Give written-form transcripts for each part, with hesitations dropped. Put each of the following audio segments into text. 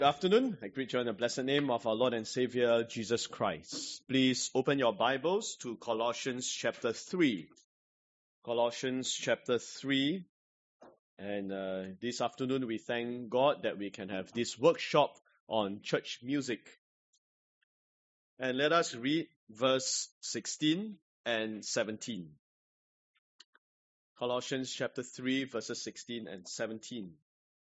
Good afternoon. I greet you in the blessed name of our Lord and Savior, Jesus Christ. Please open your Bibles to Colossians chapter 3. Colossians chapter 3. And this afternoon we thank God that we can have this workshop on church music. And let us read verse 16 and 17. Colossians chapter 3, verses 16 and 17.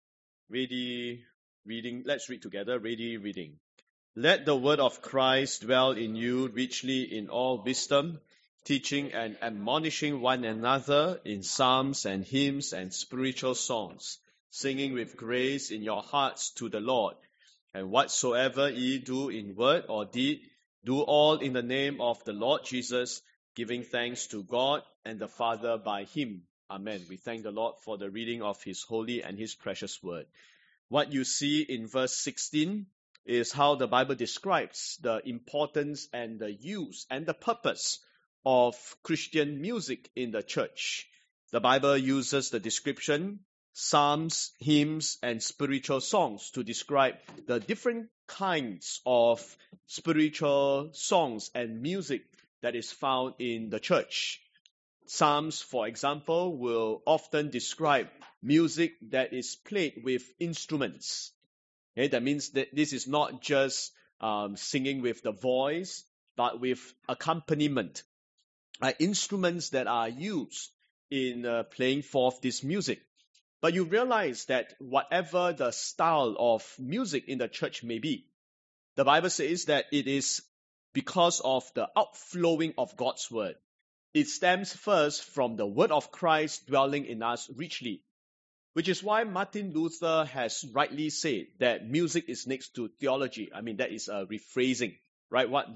Ready reading. Let's read together. Ready reading. Let the word of Christ dwell in you richly in all wisdom, teaching and admonishing one another in psalms and hymns and spiritual songs, singing with grace in your hearts to the Lord. And whatsoever ye do in word or deed, do all in the name of the Lord Jesus, giving thanks to God and the Father by him. Amen. We thank the Lord for the reading of his holy and his precious word. What you see in verse 16 is how the Bible describes the importance and the use and the purpose of Christian music in the church. The Bible uses the description psalms, hymns, and spiritual songs to describe the different kinds of spiritual songs and music that is found in the church. Psalms, for example, will often describe music that is played with instruments. Okay, that means that this is not just singing with the voice, but with accompaniment. Instruments that are used in playing forth this music. But you realize that whatever the style of music in the church may be, the Bible says that it is because of the outflowing of God's word. It stems first from the word of Christ dwelling in us richly, which is why Martin Luther has rightly said that music is next to theology. I mean, that is a rephrasing, right? What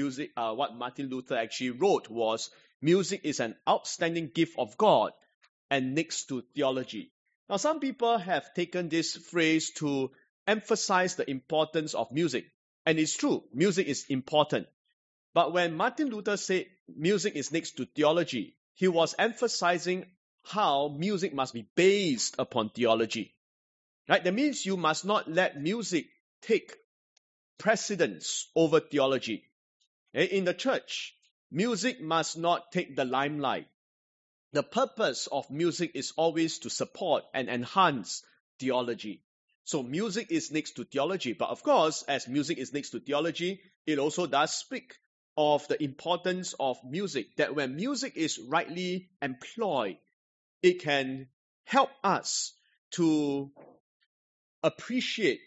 Martin Luther actually wrote was, music is an outstanding gift of God and next to theology. Now, some people have taken this phrase to emphasize the importance of music. And it's true, music is important. But when Martin Luther said music is next to theology, he was emphasizing how music must be based upon theology. Right? That means you must not let music take precedence over theology. In the church, music must not take the limelight. The purpose of music is always to support and enhance theology. So music is next to theology. But of course, as music is next to theology, it also does speak of the importance of music, that when music is rightly employed, it can help us to appreciate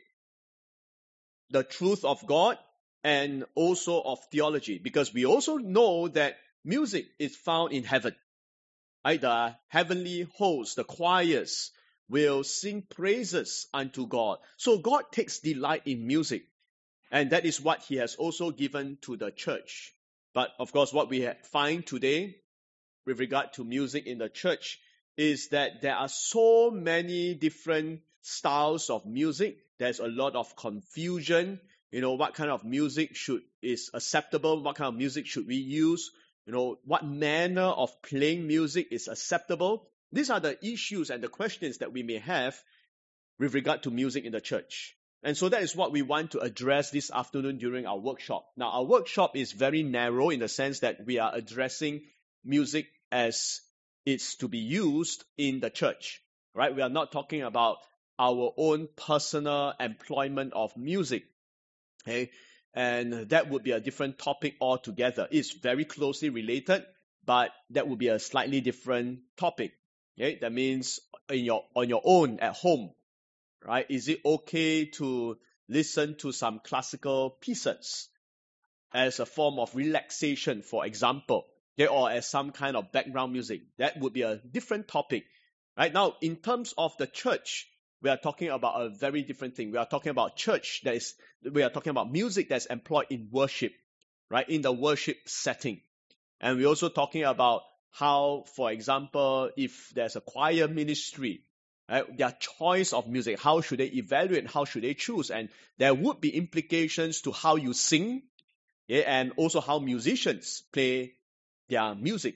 the truth of God and also of theology, because we also know that music is found in heaven. Right? The heavenly hosts, the choirs, will sing praises unto God. So God takes delight in music. And that is what he has also given to the church. But of course, what we find today with regard to music in the church is that there are so many different styles of music. There's a lot of confusion. What kind of music is acceptable? What kind of music should we use? What manner of playing music is acceptable? These are the issues and the questions that we may have with regard to music in the church. And so that is what we want to address this afternoon during our workshop. Now, our workshop is very narrow in the sense that we are addressing music as it's to be used in the church, right? We are not talking about our own personal employment of music, okay? And that would be a different topic altogether. It's very closely related, but that would be a slightly different topic, okay? That means on your own at home, right? Is it okay to listen to some classical pieces as a form of relaxation, for example, okay, or as some kind of background music? That would be a different topic. Right now, in terms of the church, we are talking about a very different thing. We are talking about we are talking about music that's employed in worship, right? In the worship setting. And we're also talking about how, for example, if there's a choir ministry, their choice of music, how should they evaluate, how should they choose? And there would be implications to how you sing, and also how musicians play their music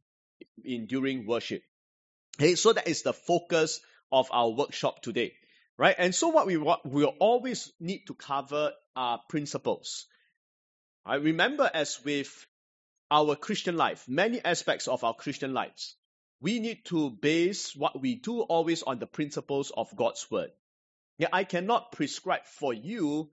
during worship. So that is the focus of our workshop today. right? And so what we will always need to cover are principles. I remember, as with our Christian life, many aspects of our Christian lives, we need to base what we do always on the principles of God's word. Yeah, I cannot prescribe for you,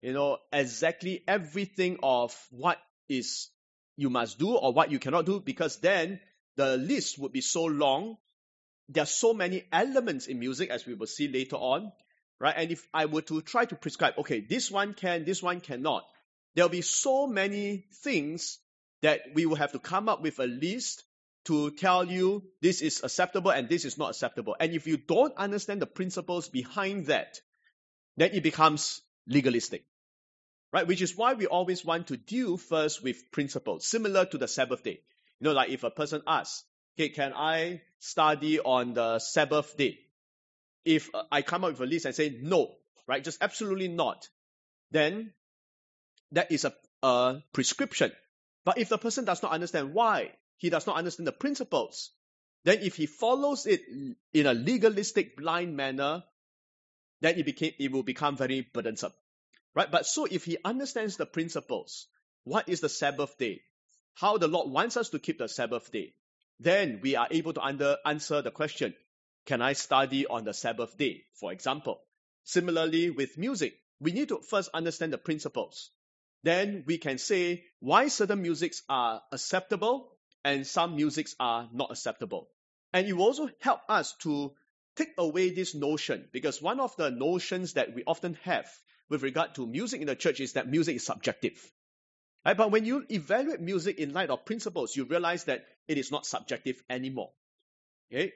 exactly everything of what is you must do or what you cannot do, because then the list would be so long. There are so many elements in music, as we will see later on, right? And if I were to try to prescribe, okay, this one can, this one cannot, there'll be so many things that we will have to come up with a list to tell you this is acceptable and this is not acceptable. And if you don't understand the principles behind that, then it becomes legalistic, right? Which is why we always want to deal first with principles, similar to the Sabbath day. Like if a person asks, okay, can I study on the Sabbath day? If I come up with a list and say no, right, just absolutely not, then that is a prescription. But if the person does not understand why, he does not understand the principles, then if he follows it in a legalistic, blind manner, then it will become very burdensome, right? But so if he understands the principles, what is the Sabbath day, how the Lord wants us to keep the Sabbath day, then we are able to answer the question, can I study on the Sabbath day, for example? Similarly, with music, we need to first understand the principles. Then we can say why certain musics are acceptable and some musics are not acceptable. And it will also help us to take away this notion, because one of the notions that we often have with regard to music in the church is that music is subjective. Right? But when you evaluate music in light of principles, you realize that it is not subjective anymore. Okay?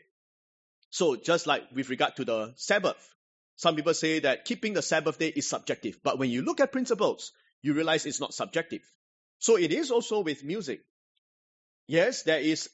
So just like with regard to the Sabbath, some people say that keeping the Sabbath day is subjective. But when you look at principles, you realize it's not subjective. So it is also with music. Yes, there is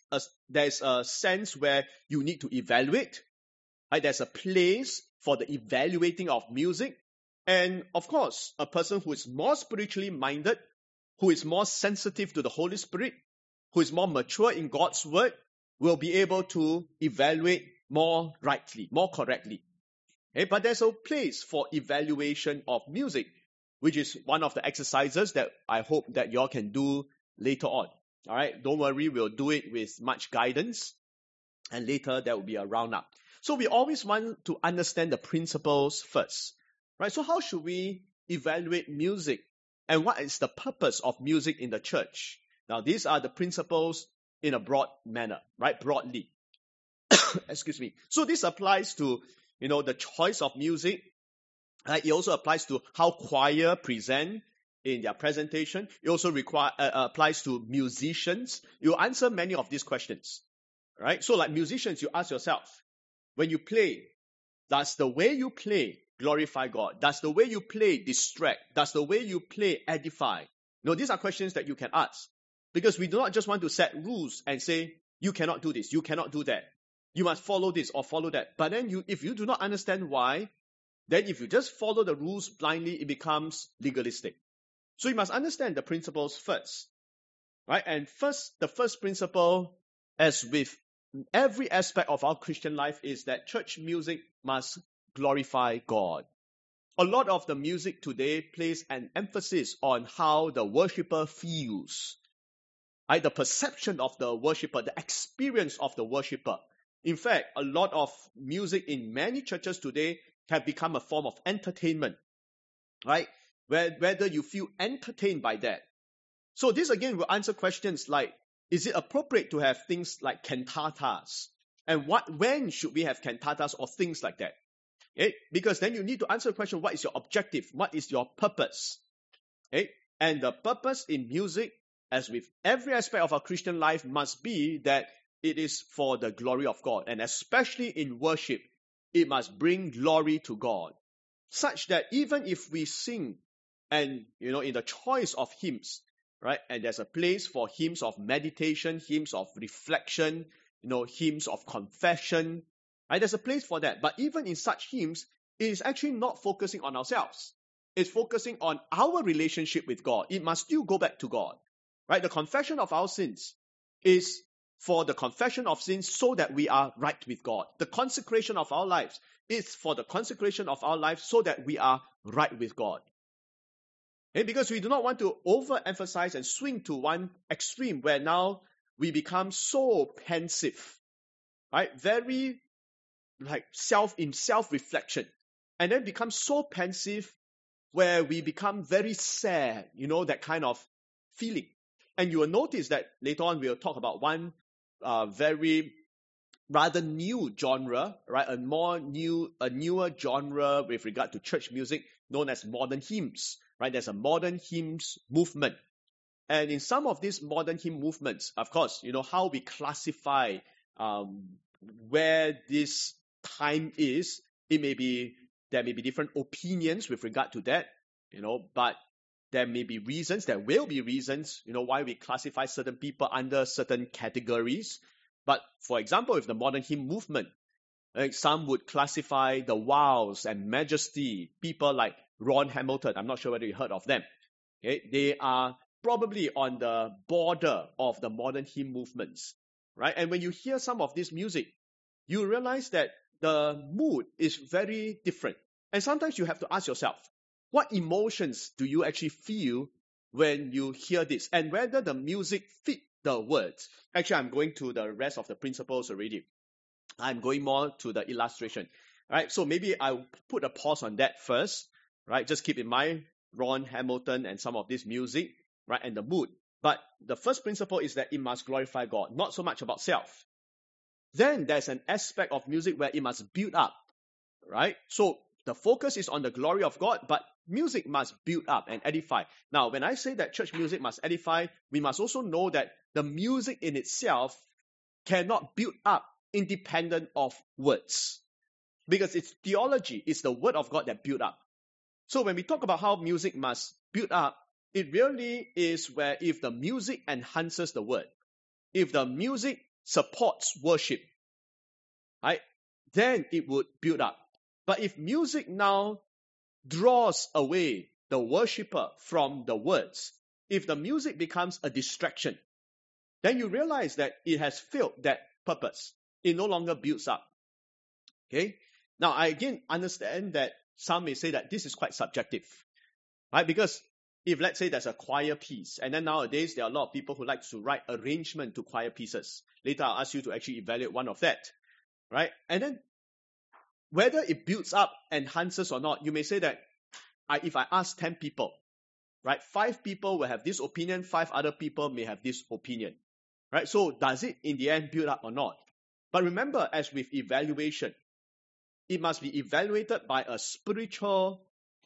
a sense where you need to evaluate. Right? There's a place for the evaluating of music. And of course, a person who is more spiritually minded, who is more sensitive to the Holy Spirit, who is more mature in God's word, will be able to evaluate more rightly, more correctly. Okay? But there's a place for evaluation of music, which is one of the exercises that I hope that you all can do later on. All right, don't worry, we'll do it with much guidance, and later there will be a roundup. So we always want to understand the principles first, right? So how should we evaluate music, and what is the purpose of music in the church? Now, these are the principles in a broad manner, right? Broadly. Excuse me. So this applies to, the choice of music. It also applies to how choir present in their presentation. It also applies to musicians. You answer many of these questions, right? So like musicians, you ask yourself, when you play, does the way you play glorify God? Does the way you play distract? Does the way you play edify? These are questions that you can ask, because we do not just want to set rules and say, you cannot do this, you cannot do that, you must follow this or follow that. But then if you do not understand why, then if you just follow the rules blindly, it becomes legalistic. So you must understand the principles first, right? And the first principle, as with every aspect of our Christian life, is that church music must glorify God. A lot of the music today places an emphasis on how the worshipper feels, right? The perception of the worshipper, the experience of the worshipper. In fact, a lot of music in many churches today have become a form of entertainment, right? Whether you feel entertained by that. So this again will answer questions like, is it appropriate to have things like cantatas? And when should we have cantatas or things like that? Okay? Because then you need to answer the question, what is your objective? What is your purpose? Okay? And the purpose in music, as with every aspect of our Christian life, must be that it is for the glory of God. And especially in worship, it must bring glory to God, such that even if we sing and, in the choice of hymns, right? And there's a place for hymns of meditation, hymns of reflection, hymns of confession, right? There's a place for that. But even in such hymns, it is actually not focusing on ourselves. It's focusing on our relationship with God. It must still go back to God, right? The confession of our sins is for the confession of sins so that we are right with God. The consecration of our lives It's for the consecration of our life so that we are right with God. Okay? Because we do not want to overemphasize and swing to one extreme where now we become so pensive, right? Very like self-reflection, and then become so pensive where we become very sad, that kind of feeling. And you will notice that later on we'll talk about one very rather new genre, right? A newer genre with regard to church music known as modern hymns, right? There's a modern hymns movement. And in some of these modern hymn movements, of course, how we classify where this time is, there may be different opinions with regard to that, but there will be reasons, why we classify certain people under certain categories. But for example, with the modern hymn movement, some would classify the Wows and Majesty, people like Ron Hamilton. I'm not sure whether you heard of them. Okay? They are probably on the border of the modern hymn movements, right? And when you hear some of this music, you realize that the mood is very different. And sometimes you have to ask yourself, what emotions do you actually feel when you hear this? And whether the music fit the words. Actually, I'm going to the rest of the principles already. I'm going more to the illustration. Right? So maybe I'll put a pause on that first. Right? Just keep in mind Ron Hamilton and some of this music, right? And the mood. But the first principle is that it must glorify God, not so much about self. Then there's an aspect of music where it must build up, right? So the focus is on the glory of God, but music must build up and edify. Now, when I say that church music must edify, we must also know that the music in itself cannot build up independent of words. Because it's theology, it's the word of God that build up. So when we talk about how music must build up, it really is where if the music enhances the word, if the music supports worship, right, then it would build up. But if music now draws away the worshipper from the words, if the music becomes a distraction, then you realize that it has failed that purpose. It no longer builds up. Okay? Now, I again understand that some may say that this is quite subjective, right? Because if, let's say, there's a choir piece, and then nowadays there are a lot of people who like to write arrangement to choir pieces. Later, I'll ask you to actually evaluate one of that, right? And then whether it builds up, enhances or not, you may say that if I ask 10 people, right, 5 people will have this opinion, 5 other people may have this opinion, right? So does it in the end build up or not? But remember, as with evaluation, it must be evaluated by a spiritual,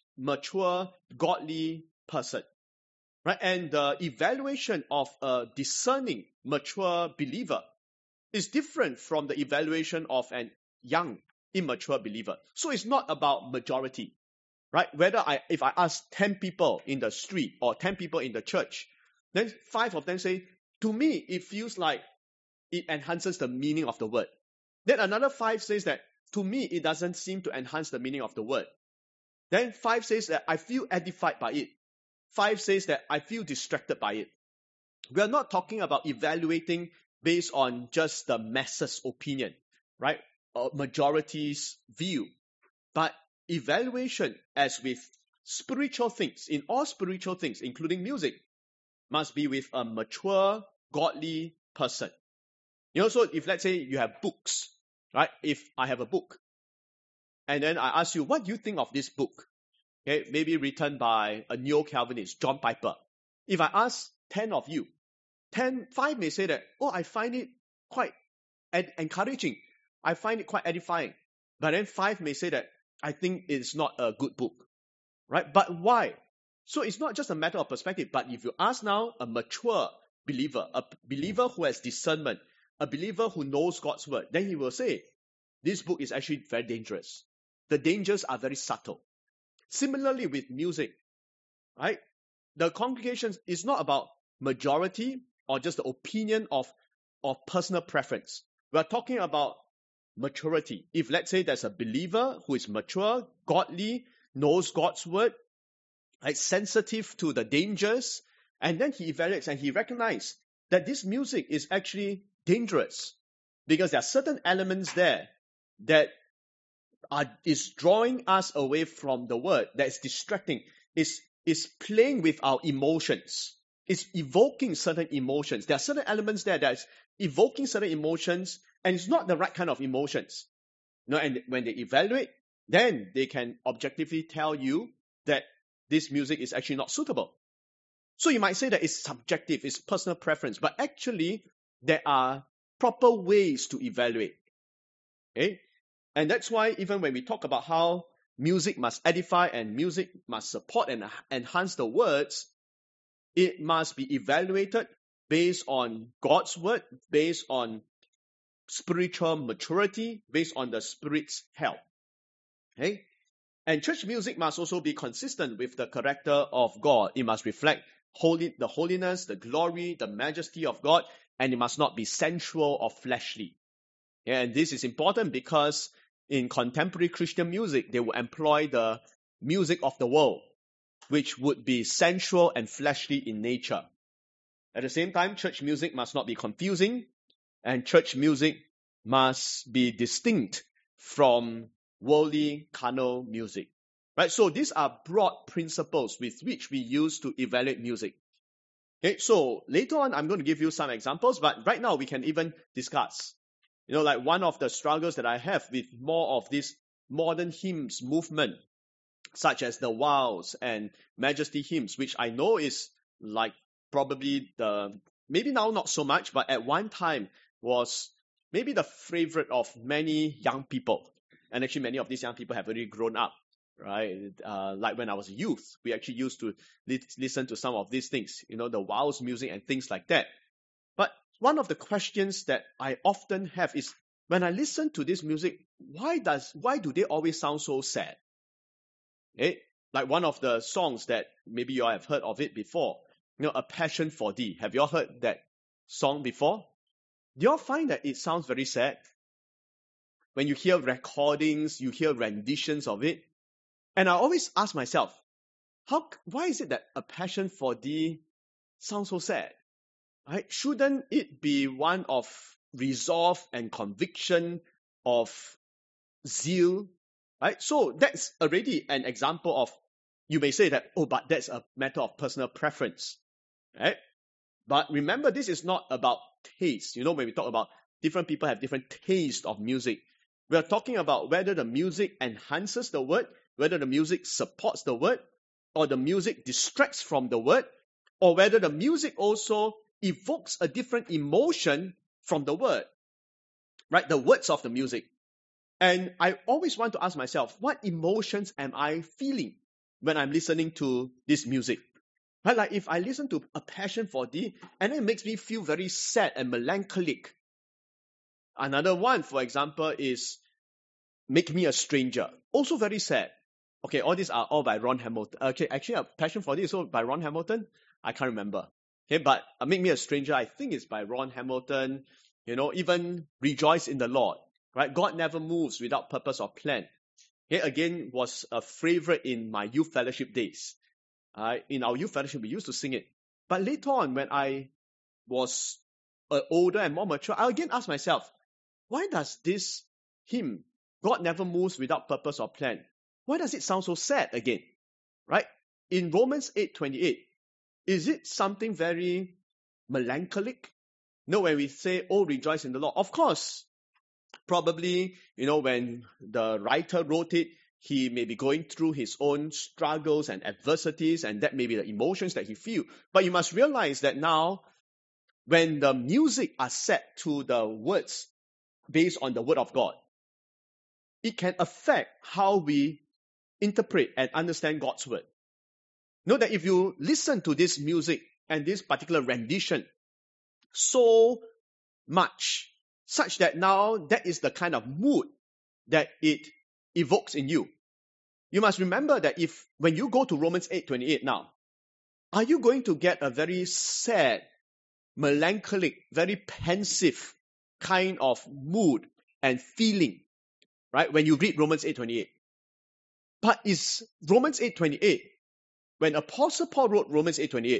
mature, godly person, right? And the evaluation of a discerning, mature believer is different from the evaluation of an young, immature believer. So it's not about majority, right? If I ask 10 people in the street or 10 people in the church, then 5 of them say, to me, it feels like it enhances the meaning of the word. Then another 5 says that, to me, it doesn't seem to enhance the meaning of the word. Then 5 says that I feel edified by it. 5 says that I feel distracted by it. We are not talking about evaluating based on just the masses' opinion, right? Or majority's view. But evaluation, as with spiritual things, in all spiritual things, including music, must be with a mature, godly person. So if let's say you have books, right? If I have a book, and then I ask you, what do you think of this book? Okay, maybe written by a neo-Calvinist, John Piper. If I ask 10 of you, 5 may say that, I find it quite encouraging. I find it quite edifying. But then 5 may say that, I think it's not a good book. Right? But why? So it's not just a matter of perspective, but if you ask now a mature believer, a believer who has discernment, a believer who knows God's word, then he will say, this book is actually very dangerous. The dangers are very subtle. Similarly with music, right? The congregation is not about majority or just the opinion of personal preference. We are talking about maturity. If let's say there's a believer who is mature, godly, knows God's word, right, sensitive to the dangers, and then he evaluates and he recognizes that this music is actually dangerous because there are certain elements there that is drawing us away from the word, that's distracting, is playing with our emotions. It's evoking certain emotions. There are certain elements there that's evoking certain emotions, and it's not the right kind of emotions. And when they evaluate, then they can objectively tell you that this music is actually not suitable. So you might say that it's subjective, it's personal preference, but actually there are proper ways to evaluate. Okay? And that's why even when we talk about how music must edify and music must support and enhance the words, it must be evaluated based on God's word, based on spiritual maturity, based on the Spirit's help. Okay? And church music must also be consistent with the character of God. It must reflect the holiness, the glory, the majesty of God, and it must not be sensual or fleshly. And this is important because in contemporary Christian music, they will employ the music of the world, which would be sensual and fleshly in nature. At the same time, church music must not be confusing, and church music must be distinct from worldly, carnal music. Right? So these are broad principles with which we use to evaluate music. Okay, so later on, I'm going to give you some examples, but right now we can even discuss. Like one of the struggles that I have with more of this modern hymns movement, such as the Wows and Majesty hymns, which I know is like probably maybe now not so much, but at one time was maybe the favorite of many young people. And actually many of these young people have already grown up, right? Like when I was a youth, we actually used to listen to some of these things, the Wows music and things like that. But one of the questions that I often have is, when I listen to this music, why do they always sound so sad? Like one of the songs that maybe you all have heard of it before, A Passion for Thee. Have you all heard that song before? Do you all find that it sounds very sad? When you hear recordings, you hear renditions of it. And I always ask myself, why is it that A Passion for Thee sounds so sad? Right? Shouldn't it be one of resolve and conviction, of zeal? Right? So that's already an example of, you may say that, but that's a matter of personal preference. Right? But remember, this is not about taste. When we talk about different people have different taste of music, we are talking about whether the music enhances the word, whether the music supports the word, or the music distracts from the word, or whether the music also evokes a different emotion from the word, right? The words of the music. And I always want to ask myself, what emotions am I feeling when I'm listening to this music? Right? Like if I listen to A Passion for Thee, and it makes me feel very sad and melancholic. Another one, for example, is Make Me a Stranger. Also very sad. Okay, all these are all by Ron Hamilton. Okay, actually, A Passion for Thee is also by Ron Hamilton. I can't remember. Okay, but Make Me a Stranger, I think it's by Ron Hamilton. Even Rejoice in the Lord. Right? God never moves without purpose or plan. Okay, again, was a favorite in my youth fellowship days. In our youth fellowship, we used to sing it. But later on, when I was older and more mature, I again asked myself, why does this hymn, God never moves without purpose or plan, why does it sound so sad again? Right? In Romans 8:28, is it something very melancholic? No, when we say, oh, rejoice in the Lord, of course, probably, when the writer wrote it, he may be going through his own struggles and adversities, and that may be the emotions that he feels. But you must realize that now, when the music are set to the words based on the word of God, it can affect how we interpret and understand God's word. Note that if you listen to this music and this particular rendition so much, such that now that is the kind of mood that it evokes in you. You must remember that when you go to Romans 8:28 now, are you going to get a very sad, melancholic, very pensive kind of mood and feeling, right, when you read Romans 8:28? But is Romans 8:28, when Apostle Paul wrote Romans 8:28,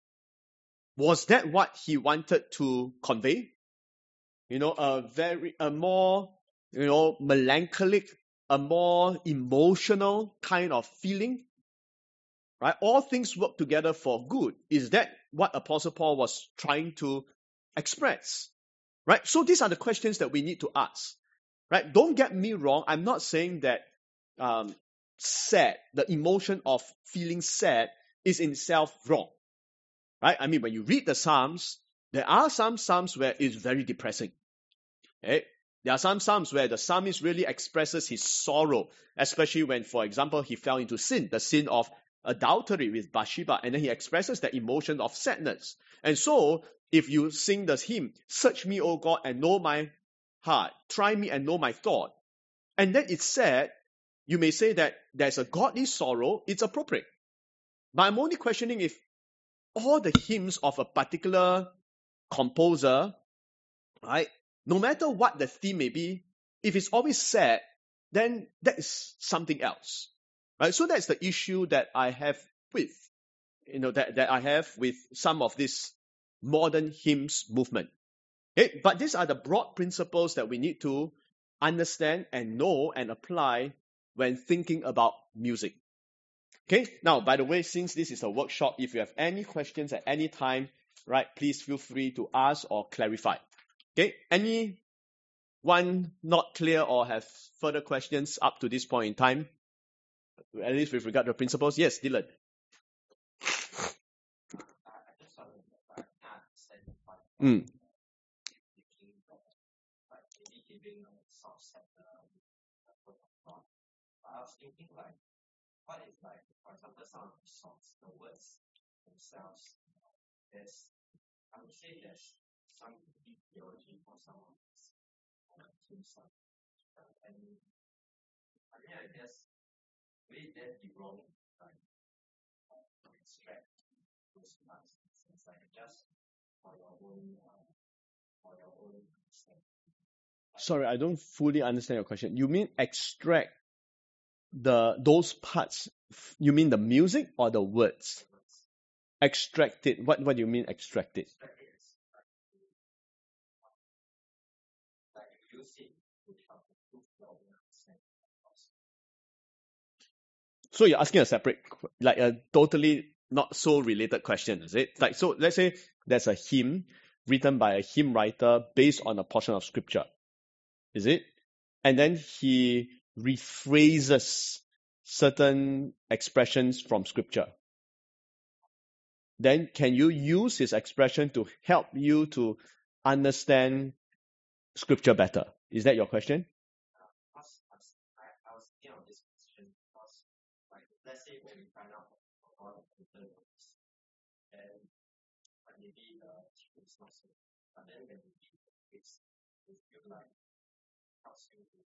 was that what he wanted to convey? A more, melancholic, a more emotional kind of feeling, right? All things work together for good. Is that what Apostle Paul was trying to express? Right? So these are the questions that we need to ask. Right? Don't get me wrong. I'm not saying that sad, the emotion of feeling sad is in itself wrong. Right? I mean, when you read the Psalms, there are some Psalms where it's very depressing. Okay? There are some Psalms where the psalmist really expresses his sorrow, especially when, for example, he fell into sin, the sin of adultery with Bathsheba, and then he expresses that emotion of sadness. And so, if you sing the hymn, "Search me, O God, and know my heart, try me and know my thought," and then it's sad, you may say that there's a godly sorrow, it's appropriate. But I'm only questioning if all the hymns of a particular composer, right, no matter what the theme may be, if it's always sad, then that is something else. Right? So that's the issue that I have with, that I have with some of this modern hymns movement. Okay? But these are the broad principles that we need to understand and know and apply when thinking about music. Okay? Now, by the way, since this is a workshop, if you have any questions at any time, right, please feel free to ask or clarify. Okay? Anyone not clear or have further questions up to this point in time? At least with regard to principles? Yes, Dylan. I was thinking what if for example, some of the songs, the words themselves, I would say there's some deep theology for some of these songs. And I guess would it then be wrong to extract those parts since just for your own understanding? Sorry, I don't fully understand your question. You mean extract those parts? You mean the music or the words? Extract it. What do you mean extract it? So you're asking a separate, a totally not so related question, is it? So let's say there's a hymn written by a hymn writer based on a portion of scripture. Is it? And then he rephrases certain expressions from scripture. Then can you use his expression to help you to understand scripture better? Is that your question? I was thinking of this question because, let's say when we find out all of the words, and maybe the teacher is not so, but then when we read the text, we feel helps you to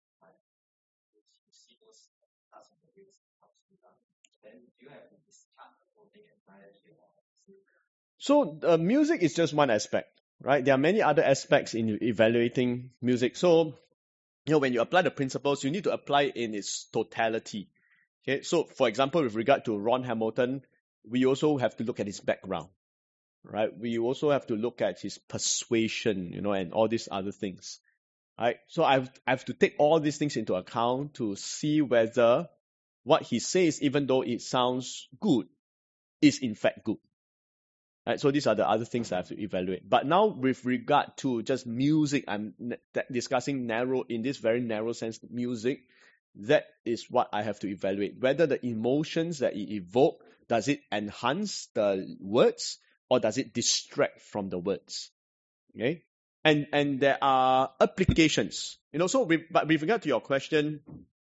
see those parts of the lyrics helps you down. Then you have to discard the whole thing entirely. So music is just one aspect, right? There are many other aspects in evaluating music. So, when you apply the principles, you need to apply it in its totality. Okay, so for example, with regard to Ron Hamilton, we also have to look at his background, right? We also have to look at his persuasion, and all these other things, right? So I have to take all these things into account to see whether what he says, even though it sounds good, is in fact good. Right? So these are the other things I have to evaluate. But now with regard to just music, I'm discussing in this very narrow sense, music. That is what I have to evaluate. Whether the emotions that it evokes, does it enhance the words or does it distract from the words? Okay? And there are applications. But with regard to your question,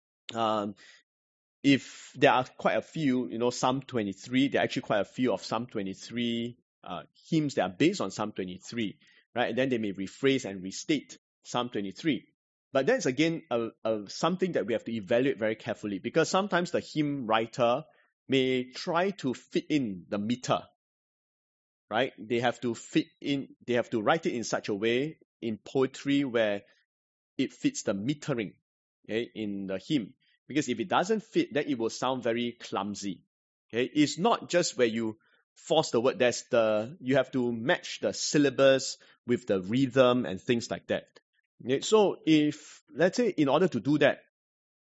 if there are quite a few, Psalm 23, there are actually quite a few of Psalm 23 hymns that are based on Psalm 23, right? And then they may rephrase and restate Psalm 23. But that's again something that we have to evaluate very carefully, because sometimes the hymn writer may try to fit in the meter, right? They have to write it in such a way in poetry where it fits the metering, okay, in the hymn. Because if it doesn't fit, then it will sound very clumsy. Okay, it's not just where you force the word. You have to match the syllabus with the rhythm and things like that. Okay, so if, let's say, in order to do that,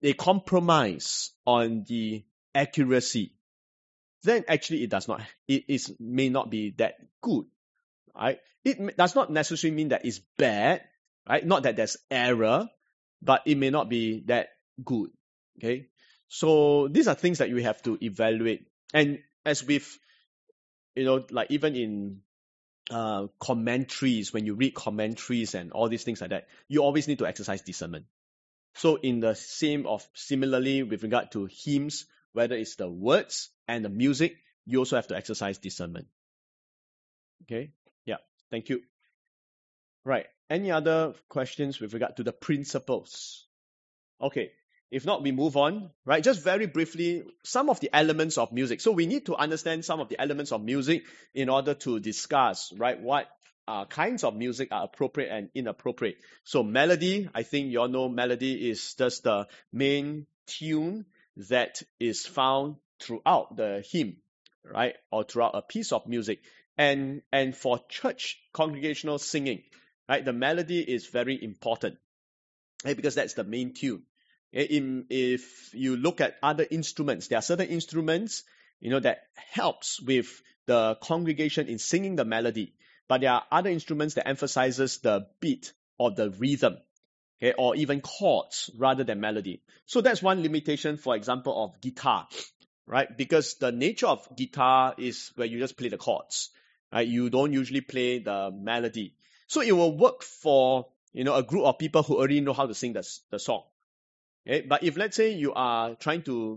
they compromise on the accuracy, then actually it may not be that good, right? It does not necessarily mean that it's bad, right? Not that there's error, but it may not be that good, okay? So these are things that you have to evaluate. And as with, like even in commentaries, when you read commentaries and all these things like that, you always need to exercise discernment. So similarly with regard to hymns, whether it's the words and the music, you also have to exercise discernment. Okay? Yeah. Thank you. Right. Any other questions with regard to the principles? Okay. If not, we move on. Right. Just very briefly, some of the elements of music. So we need to understand some of the elements of music in order to discuss, right, what kinds of music are appropriate and inappropriate. So melody, I think you all know melody is just the main tune that is found throughout the hymn, right, or throughout a piece of music. And for church congregational singing, right, the melody is very important, right, because that's the main tune. If you look at other instruments, there are certain instruments, that helps with the congregation in singing the melody. But there are other instruments that emphasizes the beat or the rhythm, okay, or even chords rather than melody. So that's one limitation, for example, of guitar, right? Because the nature of guitar is where you just play the chords, right? You don't usually play the melody. So it will work for, a group of people who already know how to sing the song. Okay? But if let's say you are trying to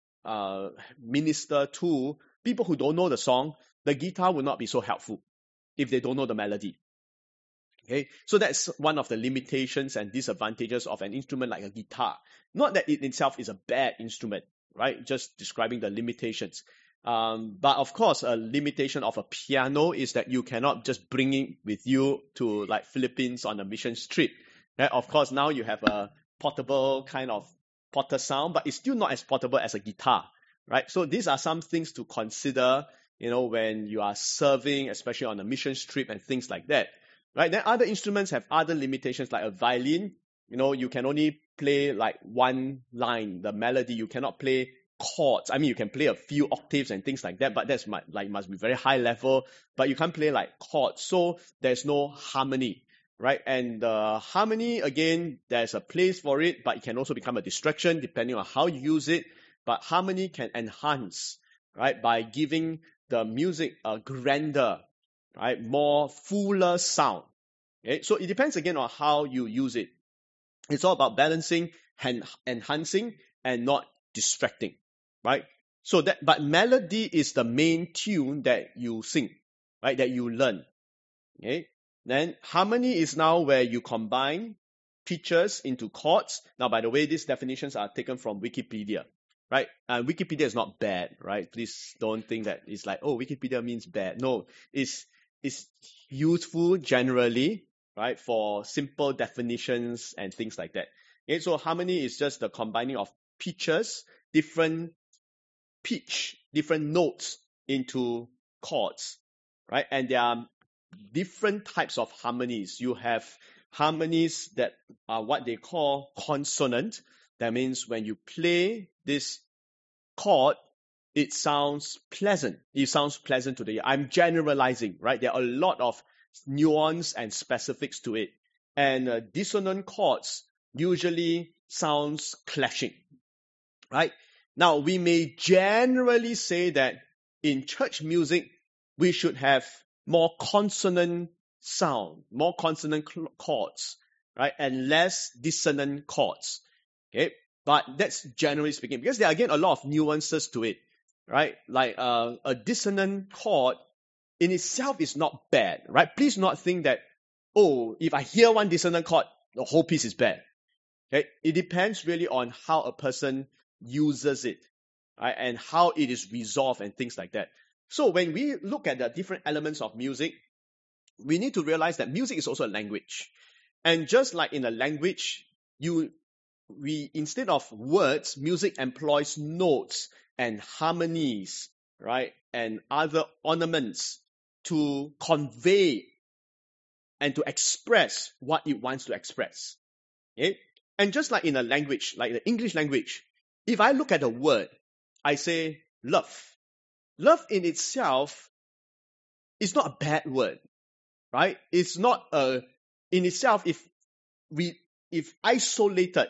minister to people who don't know the song, the guitar will not be so helpful if they don't know the melody. Okay, so that's one of the limitations and disadvantages of an instrument like a guitar. Not that it itself is a bad instrument, right? Just describing the limitations. But of course, a limitation of a piano is that you cannot just bring it with you to like Philippines on a mission trip. Right? Of course, now you have a portable kind of porter sound, but it's still not as portable as a guitar, right? So these are some things to consider, when you are serving, especially on a mission trip and things like that. Right? Then other instruments have other limitations, like a violin. You can only play like one line, the melody. You cannot play chords. I mean, you can play a few octaves and things like that, but that's must be very high level. But you can't play like chords, so there's no harmony, right? And the harmony, again, there's a place for it, but it can also become a distraction depending on how you use it. But harmony can enhance, right, by giving the music a grander, right, more fuller sound. Okay? So it depends again on how you use it. It's all about balancing and enhancing and not distracting, right? But melody is the main tune that you sing, right, that you learn. Okay? Then harmony is now where you combine pitches into chords. Now, by the way, these definitions are taken from Wikipedia. Right? Wikipedia is not bad, right? Please don't think that it's like, oh, Wikipedia means bad. No, it's useful generally, right, for simple definitions and things like that. Okay, so harmony is just the combining of pitches, different pitch, different notes into chords, right? And there are different types of harmonies. You have harmonies that are what they call consonant. That means when you play this chord, it sounds pleasant. It sounds pleasant to the ear. I'm generalizing, right? There are a lot of nuance and specifics to it. And dissonant chords usually sounds clashing, right? Now, we may generally say that in church music, we should have more consonant sound, more consonant chords, right? And less dissonant chords. Okay? But that's generally speaking, because there are again a lot of nuances to it, right? Like a dissonant chord in itself is not bad, right? Please not think that, oh, if I hear one dissonant chord, the whole piece is bad. Okay? It depends really on how a person uses it, right? And how it is resolved and things like that. So when we look at the different elements of music, we need to realize that music is also a language. And just like in a language, we instead of words, music employs notes and harmonies, right? And other ornaments to convey and to express what it wants to express. Okay? And just like in a language, like the English language, if I look at a word, I say love. Love in itself is not a bad word, right? It's not in itself, if isolated,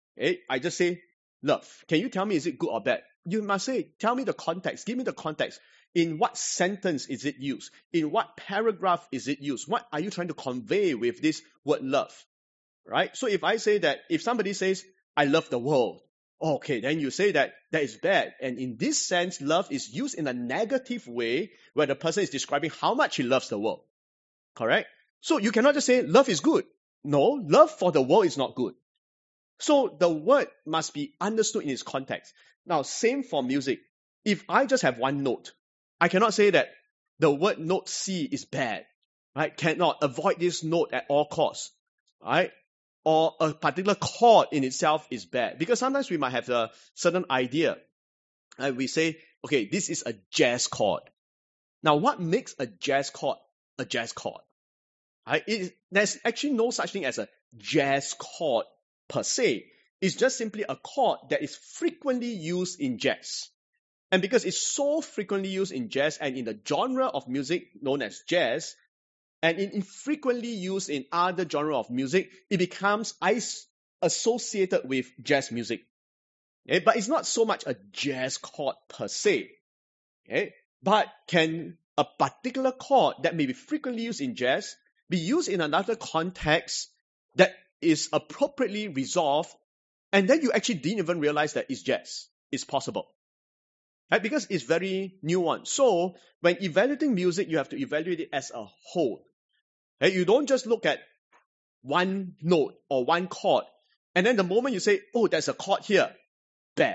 I just say love. Can you tell me, is it good or bad? You must say, tell me the context, give me the context. In what sentence is it used? In what paragraph is it used? What are you trying to convey with this word love? Right? So if I say that, if somebody says, I love the world, okay, then you say that is bad. And in this sense, love is used in a negative way where the person is describing how much he loves the world. Correct? So you cannot just say love is good. No, love for the world is not good. So the word must be understood in its context. Now, same for music. If I just have one note, I cannot say that the word note C is bad. Right? Cannot avoid this note at all costs. Right? Or a particular chord in itself is bad. Because sometimes we might have a certain idea. Right? We say, okay, this is a jazz chord. Now, what makes a jazz chord a jazz chord? Right? There's actually no such thing as a jazz chord per se. It's just simply a chord that is frequently used in jazz. And because it's so frequently used in jazz and in the genre of music known as jazz, and infrequently used in other genre of music, it becomes associated with jazz music. Okay? But it's not so much a jazz chord per se. Okay? But can a particular chord that may be frequently used in jazz be used in another context that is appropriately resolved, and then you actually didn't even realize that it's jazz? It's possible. Right? Because it's very nuanced. So when evaluating music, you have to evaluate it as a whole. Right? You don't just look at one note or one chord, and then the moment you say, oh, there's a chord here, bad.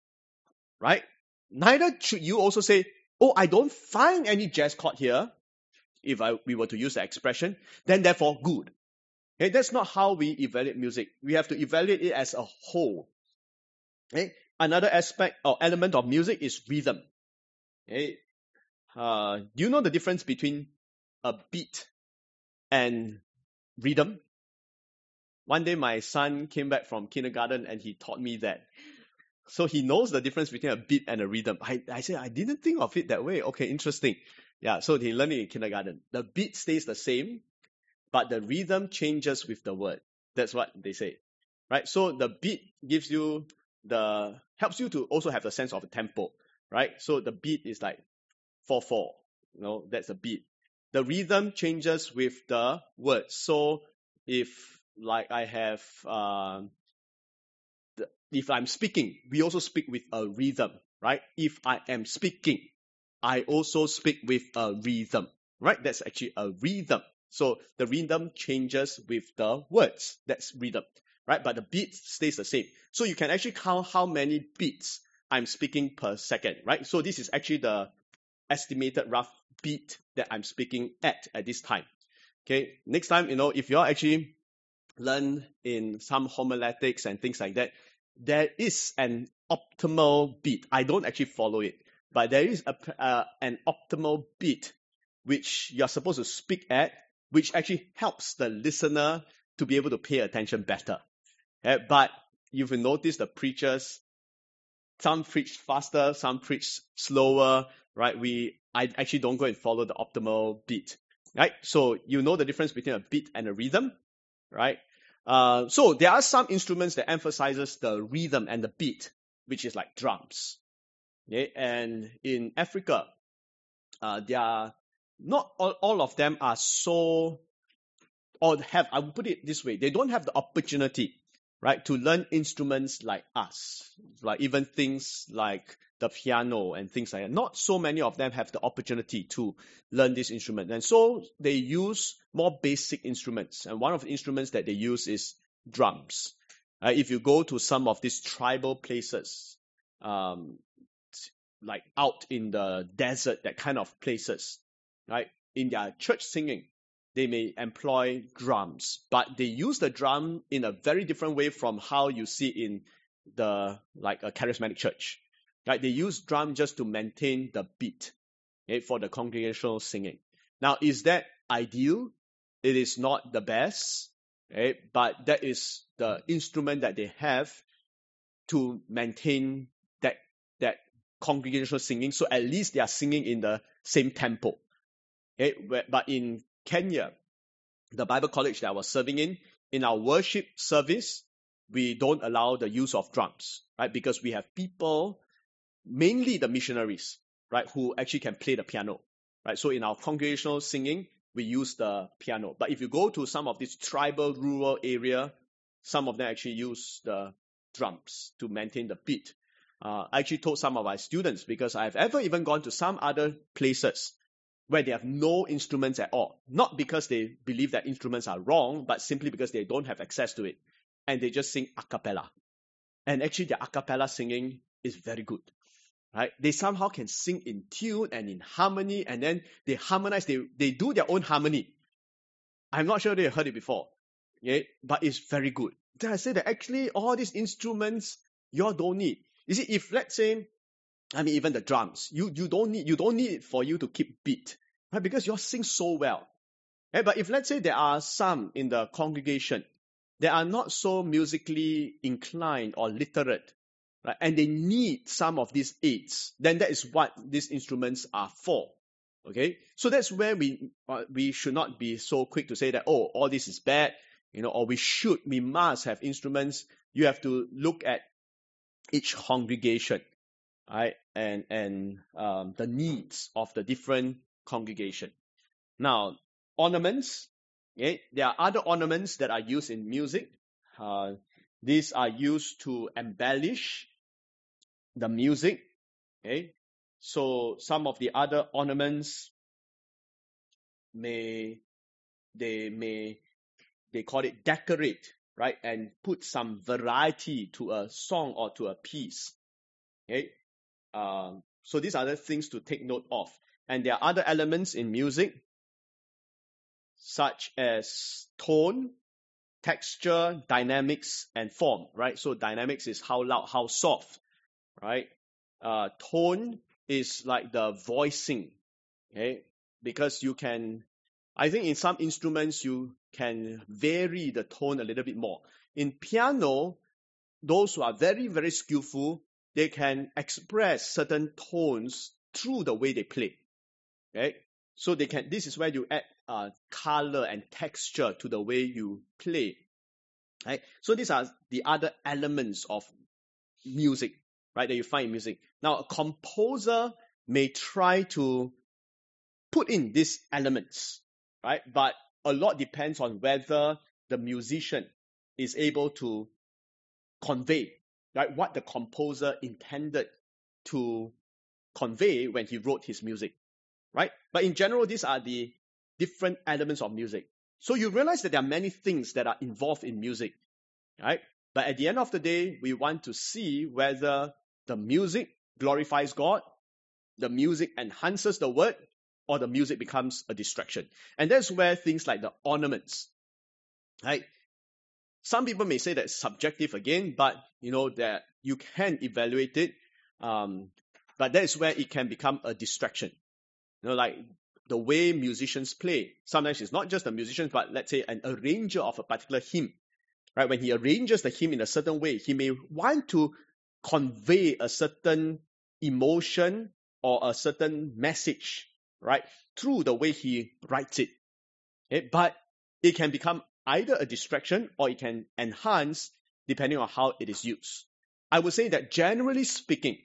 Right? Neither should you also say, oh, I don't find any jazz chord here, if we were to use the expression, then therefore good. Okay? That's not how we evaluate music. We have to evaluate it as a whole. Okay? Another aspect or element of music is rhythm. Okay? Do you know the difference between a beat and rhythm? One day my son came back from kindergarten and he taught me that. So he knows the difference between a beat and a rhythm. I said, I didn't think of it that way. Okay, interesting. Yeah, so he learned it in kindergarten. The beat stays the same, but the rhythm changes with the word. That's what they say. Right? So the beat helps you to also have the sense of a tempo. Right? So the beat is like 4/4. That's a beat. The rhythm changes with the words. So if like I have if I'm speaking, we also speak with a rhythm, right? If I am speaking, I also speak with a rhythm, right? That's actually a rhythm. So the rhythm changes with the words. That's rhythm, right? But the beat stays the same. So you can actually count how many beats I'm speaking per second, right? So this is actually the estimated rough beat that I'm speaking at this time. Okay, next time, if you all actually learn in some homiletics and things like that, there is an optimal beat. I don't actually follow it, but there is an optimal beat which you're supposed to speak at, which actually helps the listener to be able to pay attention better. But you've noticed the preachers, some preach faster, some preach slower, right? I actually don't go and follow the optimal beat, right? So you know the difference between a beat and a rhythm, right? So there are some instruments that emphasizes the rhythm and the beat, which is like drums. Okay? And in Africa, there are not all of them are so, or have, I would put it this way, they don't have the opportunity, right, to learn instruments like us, like even things like the piano and things like that. Not so many of them have the opportunity to learn this instrument. And so they use more basic instruments. And one of the instruments that they use is drums. If you go to some of these tribal places, like out in the desert, that kind of places, right, in their church singing, they may employ drums, but they use the drum in a very different way from how you see in a charismatic church. Right? They use drum just to maintain the beat, okay, for the congregational singing. Now, is that ideal? It is not the best. Okay? But that is the instrument that they have to maintain that congregational singing. So at least they are singing in the same tempo. Okay? But in Kenya, the Bible college that I was serving in our worship service, we don't allow the use of drums, right? Because we have people, mainly the missionaries, right, who actually can play the piano, right? So in our congregational singing, we use the piano. But if you go to some of these tribal, rural area, some of them actually use the drums to maintain the beat. I actually told some of my students, because I've ever even gone to some other places where they have no instruments at all. Not because they believe that instruments are wrong, but simply because they don't have access to it. And they just sing a cappella. And actually their a cappella singing is very good. Right? They somehow can sing in tune and in harmony, and then they harmonize, they do their own harmony. I'm not sure they heard it before. Okay? But it's very good. Then I say that actually all these instruments you all don't need. You see, if let's say, even the drums, you don't need it for you to keep beat, right? Because you all sing so well. Okay? But if let's say there are some in the congregation that are not so musically inclined or literate, right, and they need some of these aids, then that is what these instruments are for. Okay, so that's where we should not be so quick to say that, oh, all this is bad, or we must have instruments. You have to look at each congregation, right, and the needs of the different congregation. Now, ornaments. Okay, there are other ornaments that are used in music. These are used to embellish the music. Okay, so some of the other ornaments they call it decorate, right, and put some variety to a song or to a piece. Okay, so these are the things to take note of. And there are other elements in music, such as tone, texture, dynamics, and form, right? So dynamics is how loud, how soft, right? Tone is like the voicing, okay? Because I think in some instruments you can vary the tone a little bit more. In piano, those who are very, very skillful, they can express certain tones through the way they play, okay? So this is where you add color and texture to the way you play, right? So these are the other elements of music, right, that you find in music. Now, a composer may try to put in these elements, right? But a lot depends on whether the musician is able to convey, right, what the composer intended to convey when he wrote his music, right? But in general, these are the different elements of music. So you realize that there are many things that are involved in music, right? But at the end of the day, we want to see whether the music glorifies God, the music enhances the word, or the music becomes a distraction. And that's where things like the ornaments, right? Some people may say that's subjective again, but that you can evaluate it. But that is where it can become a distraction. Like the way musicians play. Sometimes it's not just the musicians, but let's say an arranger of a particular hymn, right? When he arranges the hymn in a certain way, he may want to convey a certain emotion or a certain message, right, through the way he writes it. Okay? But it can become either a distraction or it can enhance depending on how it is used. I would say that generally speaking,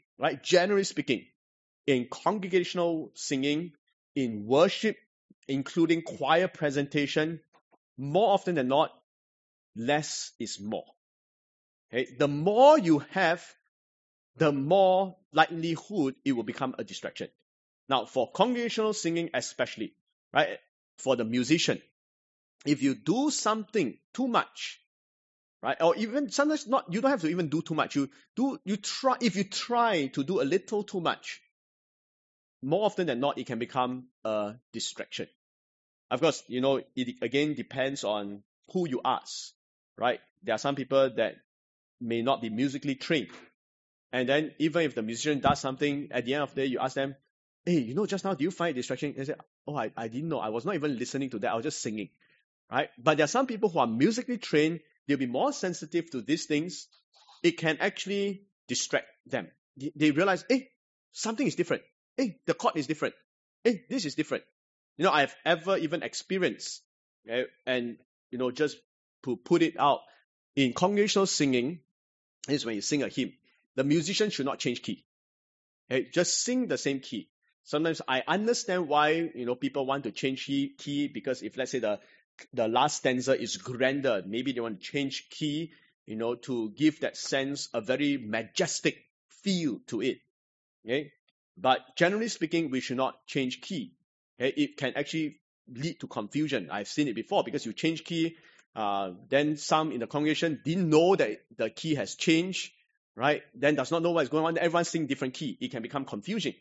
in congregational singing, in worship, including choir presentation, more often than not, less is more. Okay? The more you have, the more likelihood it will become a distraction. Now, for congregational singing especially, right, for the musician, if you do something too much, right, or even sometimes not, you don't have to even do too much. If you try to do a little too much, more often than not, it can become a distraction. Of course, it again depends on who you ask, right? There are some people that may not be musically trained. And then even if the musician does something, at the end of the day, you ask them, hey, just now, do you find it distraction? They say, oh, I didn't know. I was not even listening to that. I was just singing. right? But there are some people who are musically trained, they'll be more sensitive to these things. It can actually distract them. They realize, something is different. The chord is different. This is different. I've ever even experienced, and, just to put it out, in congregational singing, is when you sing a hymn, the musician should not change key. Just sing the same key. Sometimes I understand why, people want to change key, because if, let's say, the last stanza is grander, maybe they want to change key, to give that sense a very majestic feel to it. Okay? But generally speaking, we should not change key. Okay? It can actually lead to confusion. I've seen it before, because you change key, then some in the congregation didn't know that the key has changed, right? Then does not know what's going on. Everyone sing different key. It can become confusing.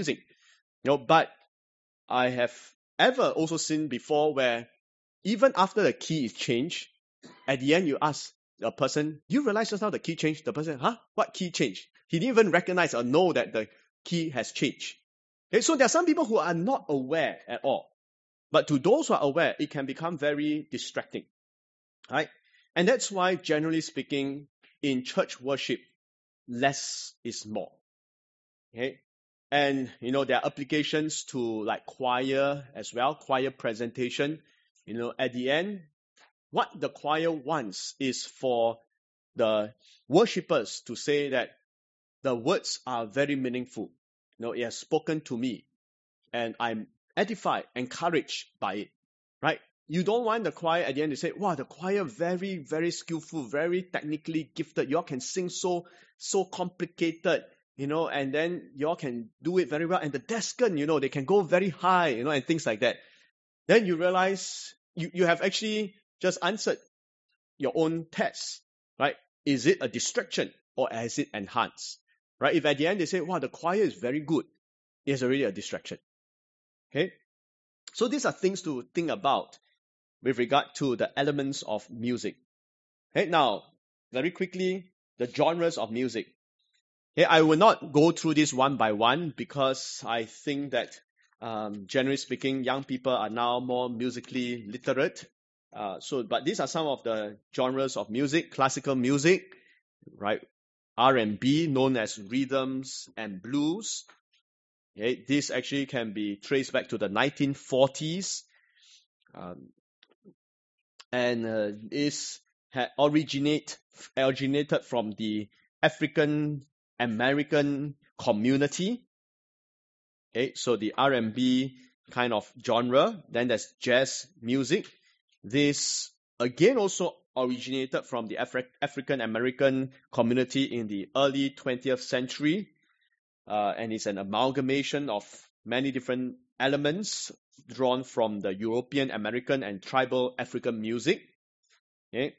But I have ever also seen before where even after the key is changed, at the end you ask a person, you realize just now the key changed? The person, what key changed? He didn't even recognize or know that the key has changed. Okay, so there are some people who are not aware at all. But to those who are aware, it can become very distracting. Right? And that's why, generally speaking, in church worship, less is more. Okay? And, there are applications to like choir as well, choir presentation. At the end, what the choir wants is for the worshippers to say that the words are very meaningful. It has spoken to me, and I'm edified, encouraged by it. Right? You don't want the choir at the end to say, wow, the choir very, very skillful, very technically gifted. You all can sing so complicated, and then you all can do it very well. And the descant, they can go very high, and things like that. Then you realize you have actually just answered your own test, right? Is it a distraction or has it enhanced? Right? If at the end they say, wow, the choir is very good, it's already a distraction. Okay? So these are things to think about with regard to the elements of music. Okay, now, very quickly, the genres of music. Okay, I will not go through this one by one, because I think that, generally speaking, young people are now more musically literate. But these are some of the genres of music. Classical music, right? R&B, known as rhythms and blues. Okay, this actually can be traced back to the 1940s. And is originated from the African American community. Okay, so the R&B kind of genre. Then there's jazz music. This again also originated from the African American community in the early 20th century, and it's an amalgamation of many different elements drawn from the European American and tribal African music. Okay?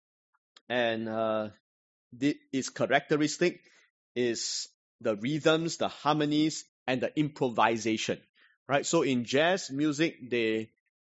And its characteristic is the rhythms, the harmonies, and the improvisation. Right? So in jazz music, they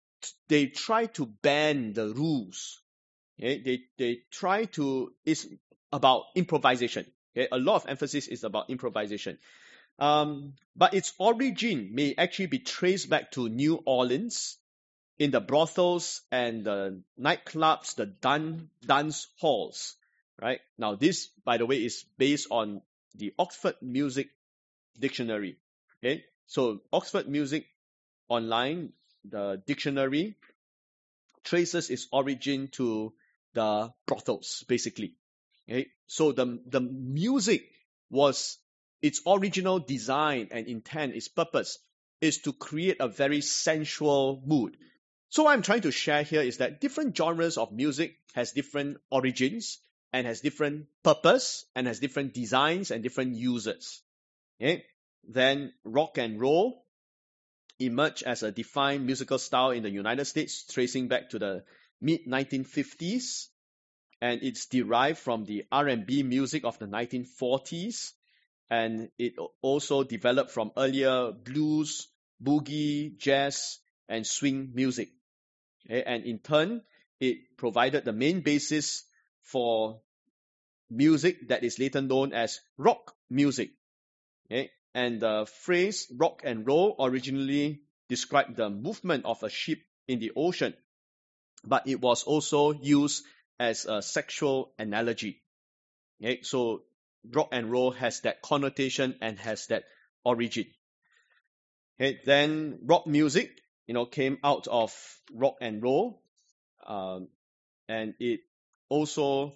try to bend the rules. Okay? They try to, it's about improvisation. Okay? A lot of emphasis is about improvisation. But its origin may actually be traced back to New Orleans, in the brothels and the nightclubs, the dance halls. Right? Now, this, by the way, is based on the Oxford Music Dictionary. Okay? So, Oxford Music Online, the dictionary, traces its origin to the brothels, basically. Okay? So, the music was, its original design and intent, its purpose, is to create a very sensual mood. So what I'm trying to share here is that different genres of music has different origins and has different purpose and has different designs and different users. Okay? Then rock and roll emerged as a defined musical style in the United States, tracing back to the mid-1950s, and it's derived from the R&B music of the 1940s, and it also developed from earlier blues, boogie, jazz, and swing music. Okay? And in turn, it provided the main basis for music that is later known as rock music. Okay? And the phrase rock and roll originally described the movement of a ship in the ocean. but it was also used as a sexual analogy. Okay? So rock and roll has that connotation and has that origin. Okay? Then rock music, came out of rock and roll, and it also,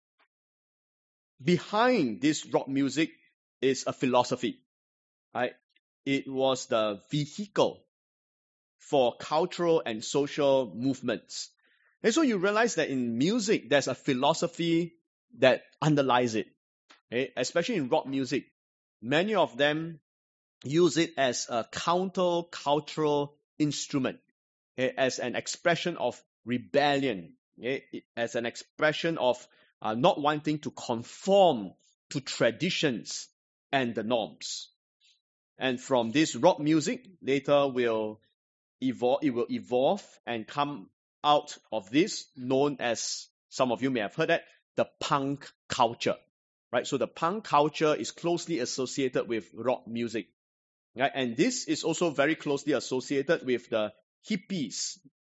behind this rock music is a philosophy, right? It was the vehicle for cultural and social movements. And so you realize that in music, there's a philosophy that underlies it. Okay? Especially in rock music, many of them use it as a counter-cultural instrument, okay? As an expression of rebellion, okay? As an expression of not wanting to conform to traditions and the norms. And from this rock music, later will evolve and come out of this, known as, some of you may have heard that, the punk culture. Right? So the punk culture is closely associated with rock music. Right? And this is also very closely associated with the hippies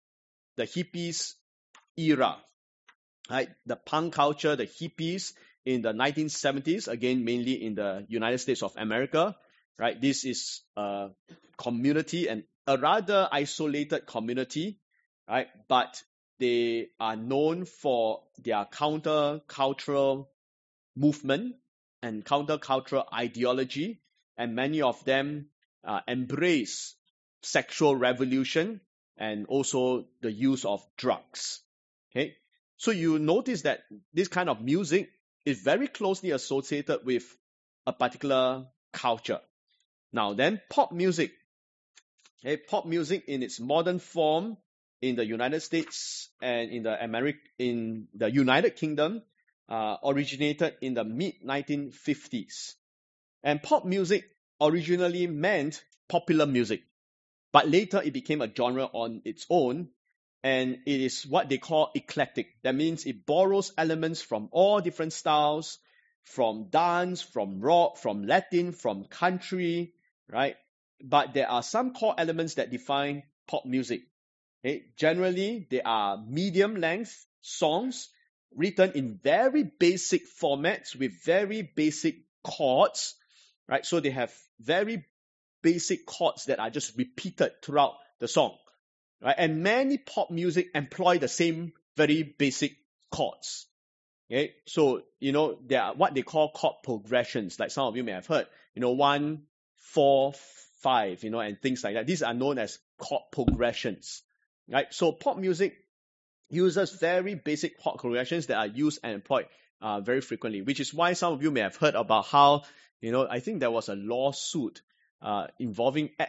era. Right? The punk culture, the hippies in the 1970s, again, mainly in the United States of America. Right? This is a community, and a rather isolated community, right? But they are known for their counter-cultural movement and counter-cultural ideology, and many of them embrace sexual revolution and also the use of drugs. Okay, so you notice that this kind of music is very closely associated with a particular culture. Now then, pop music. Okay, pop music in its modern form in the United States and in the United Kingdom originated in the mid-1950s. And pop music originally meant popular music, but later it became a genre on its own, and it is what they call eclectic. That means it borrows elements from all different styles, from dance, from rock, from Latin, from country, right? But there are some core elements that define pop music. Okay? Generally, they are medium length songs written in very basic formats with very basic chords, right? So they have very basic chords that are just repeated throughout the song, right? And many pop music employ the same very basic chords. Okay, so there are what they call chord progressions, like some of you may have heard. 1, 4, 5, and things like that. These are known as chord progressions, right? So pop music uses very basic chord progressions that are used and employed very frequently, which is why some of you may have heard about how I think there was a lawsuit involving Ed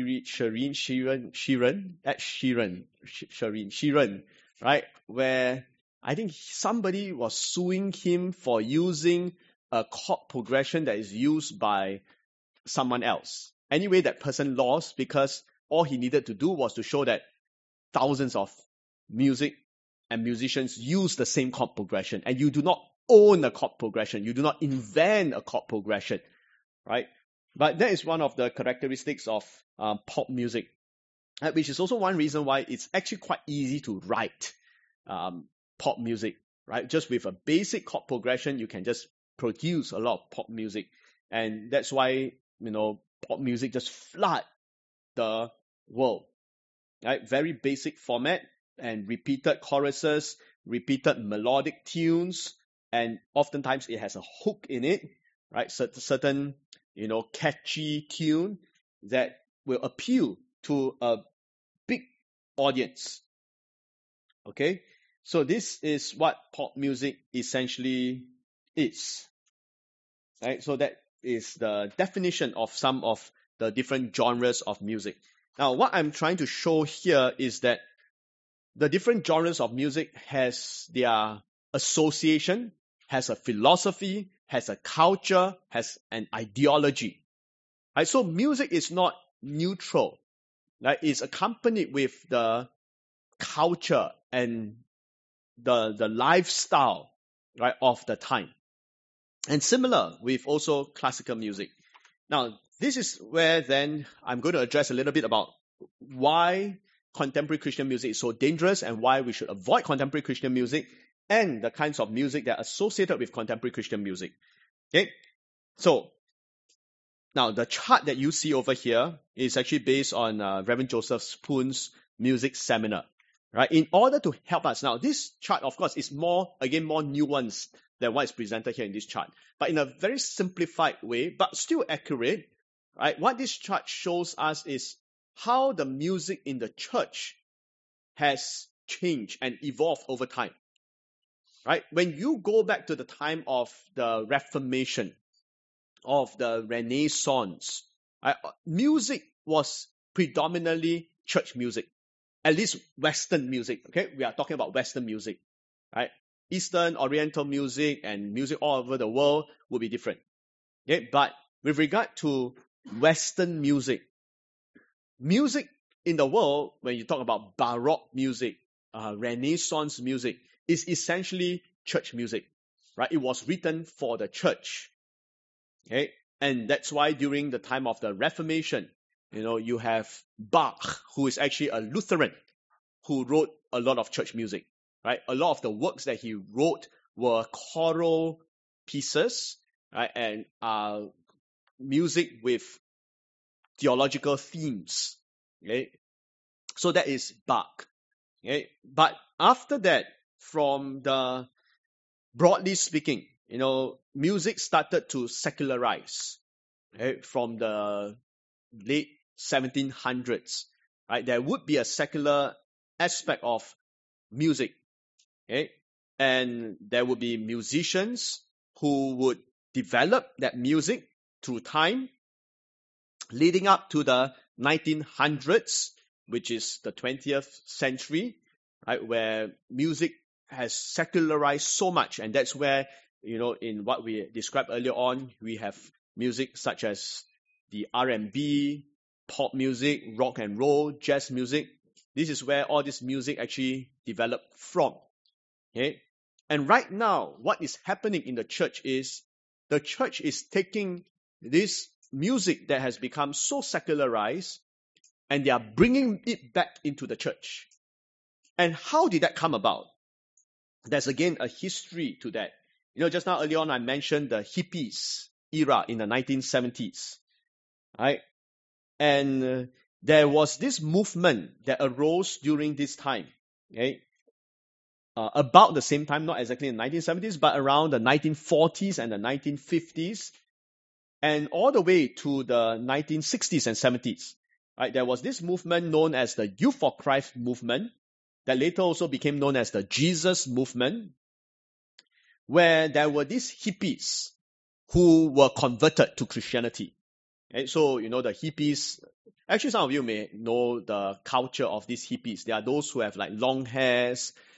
Sheeran, right? Where I think somebody was suing him for using a chord progression that is used by someone else. Anyway, that person lost because all he needed to do was to show that thousands of music and musicians use the same chord progression, and you do not own a chord progression. You do not invent a chord progression, right? But that is one of the characteristics of pop music, which is also one reason why it's actually quite easy to write pop music, right? Just with a basic chord progression, you can just produce a lot of pop music. And that's why, pop music just flood the world, right? Very basic format and repeated choruses, repeated melodic tunes, and oftentimes it has a hook in it, right? Certain, catchy tune that will appeal to a big audience. Okay? So this is what pop music essentially is. Right? So that is the definition of some of the different genres of music. Now, what I'm trying to show here is that the different genres of music has their association, has a philosophy, has a culture, has an ideology. Right? So music is not neutral. Right? It's accompanied with the culture and the lifestyle, right, of the time. And similar with also classical music. Now, this is where then I'm going to address a little bit about why contemporary Christian music is so dangerous and why we should avoid contemporary Christian music and the kinds of music that are associated with contemporary Christian music. Okay, so now the chart that you see over here is actually based on Reverend Joseph Spoon's music seminar. Right? In order to help us now, this chart, of course, is more nuanced than what is presented here in this chart, but in a very simplified way, but still accurate. Right? What this chart shows us is how the music in the church has changed and evolved over time. Right? When you go back to the time of the Reformation, of the Renaissance, right, music was predominantly church music, at least Western music. Okay, we are talking about Western music, right? Eastern, Oriental music and music all over the world will be different. Okay, but with regard to Western music, music in the world, when you talk about Baroque music, Renaissance music, is essentially church music, right? It was written for the church. Okay, and that's why during the time of the Reformation, you have Bach, who is actually a Lutheran, who wrote a lot of church music, right? A lot of the works that he wrote were choral pieces, right? And music with theological themes, okay? So that is Bach, okay? But after that, broadly speaking, music started to secularize, right? From the late 1700s, right? There would be a secular aspect of music, okay? And there would be musicians who would develop that music through time, leading up to the 1900s, which is the 20th century, right? Where music has secularized so much, and that's where, in what we described earlier on, we have music such as the R&B, pop music, rock and roll, jazz music. This is where all this music actually developed from. Okay? And right now, what is happening in the church is the church is taking this music that has become so secularized and they are bringing it back into the church. And how did that come about? There's again a history to that. Just now earlier on I mentioned the hippies era in the 1970s. Right? And there was this movement that arose during this time. Okay? About the same time, not exactly in the 1970s, but around the 1940s and the 1950s, and all the way to the 1960s and 70s. Right? There was this movement known as the Youth for Christ movement, that later also became known as the Jesus movement, where there were these hippies who were converted to Christianity. And so, the hippies, actually some of you may know the culture of these hippies. There are those who have like long hair,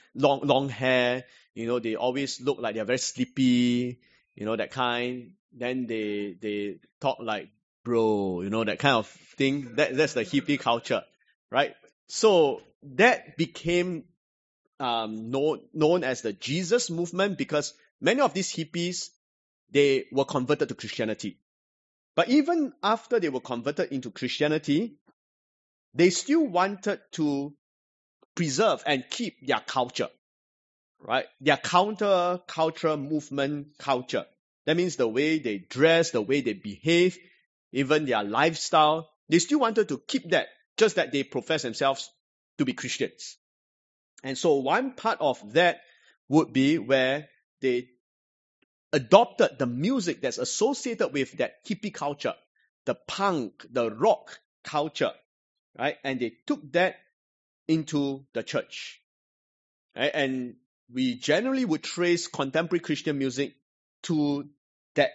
they always look like they're very sleepy, that kind. Then they talk like, bro, that kind of thing. That's the hippie culture, right? So that became known as the Jesus movement because many of these hippies, they were converted to Christianity. But even after they were converted into Christianity, they still wanted to preserve and keep their culture, right? Their counter-culture movement culture. That means the way they dress, the way they behave, even their lifestyle. They still wanted to keep that, just that they profess themselves to be Christians. And so one part of that would be where they adopted the music that's associated with that hippie culture, the punk, the rock culture, right? And they took that into the church, right? And we generally would trace contemporary Christian music to that,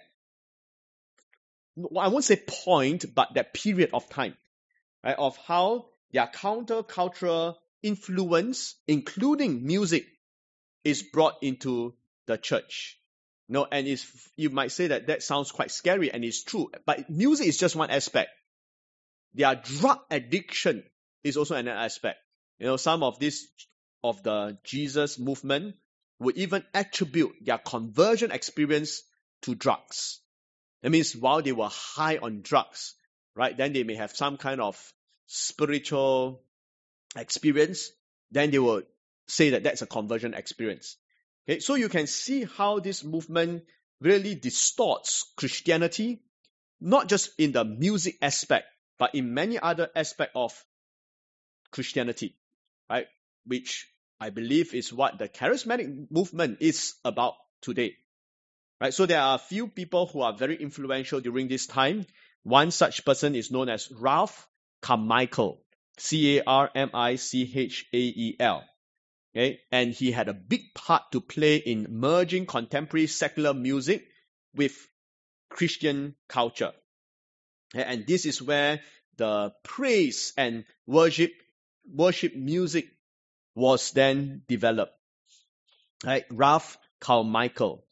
I won't say point, but that period of time, right? Of how their counter-cultural influence, including music, is brought into the church. And you might say that sounds quite scary, and it's true. But music is just one aspect. Their drug addiction is also another aspect. Some of the Jesus movement would even attribute their conversion experience to drugs. That means while they were high on drugs, right, then they may have some kind of spiritual experience, then they will say that that's a conversion experience. Okay, so you can see how this movement really distorts Christianity, not just in the music aspect, but in many other aspects of Christianity, right? Which I believe is what the charismatic movement is about today, right? So there are a few people who are very influential during this time. One such person is known as Ralph Carmichael, Carmichael. Okay, and he had a big part to play in merging contemporary secular music with Christian culture. And this is where the praise and worship music was then developed. Right? Ralph Carmichael.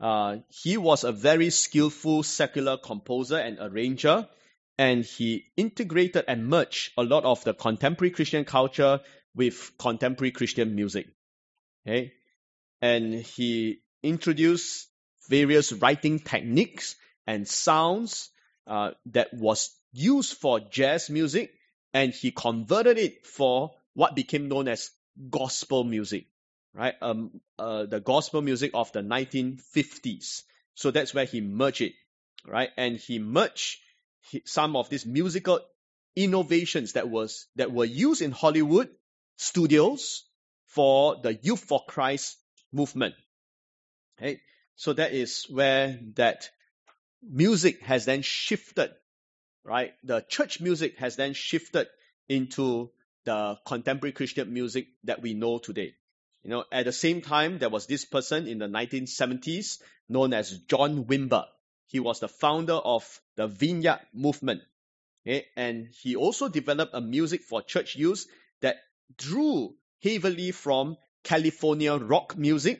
He was a very skillful secular composer and arranger, and he integrated and merged a lot of the contemporary Christian culture with contemporary Christian music. Okay? And he introduced various writing techniques and sounds that was used for jazz music, and he converted it for what became known as gospel music, right? The gospel music of the 1950s. So that's where he merged it, right? And he merged some of these musical innovations that were used in Hollywood studios for the Youth for Christ movement. Okay? So that is where that music has then shifted, right? The church music has then shifted into the contemporary Christian music that we know today. You know, at the same time, there was this person in the 1970s known as John Wimber. He was the founder of the Vineyard movement. Okay? And he also developed a music for church use that drew heavily from California rock music,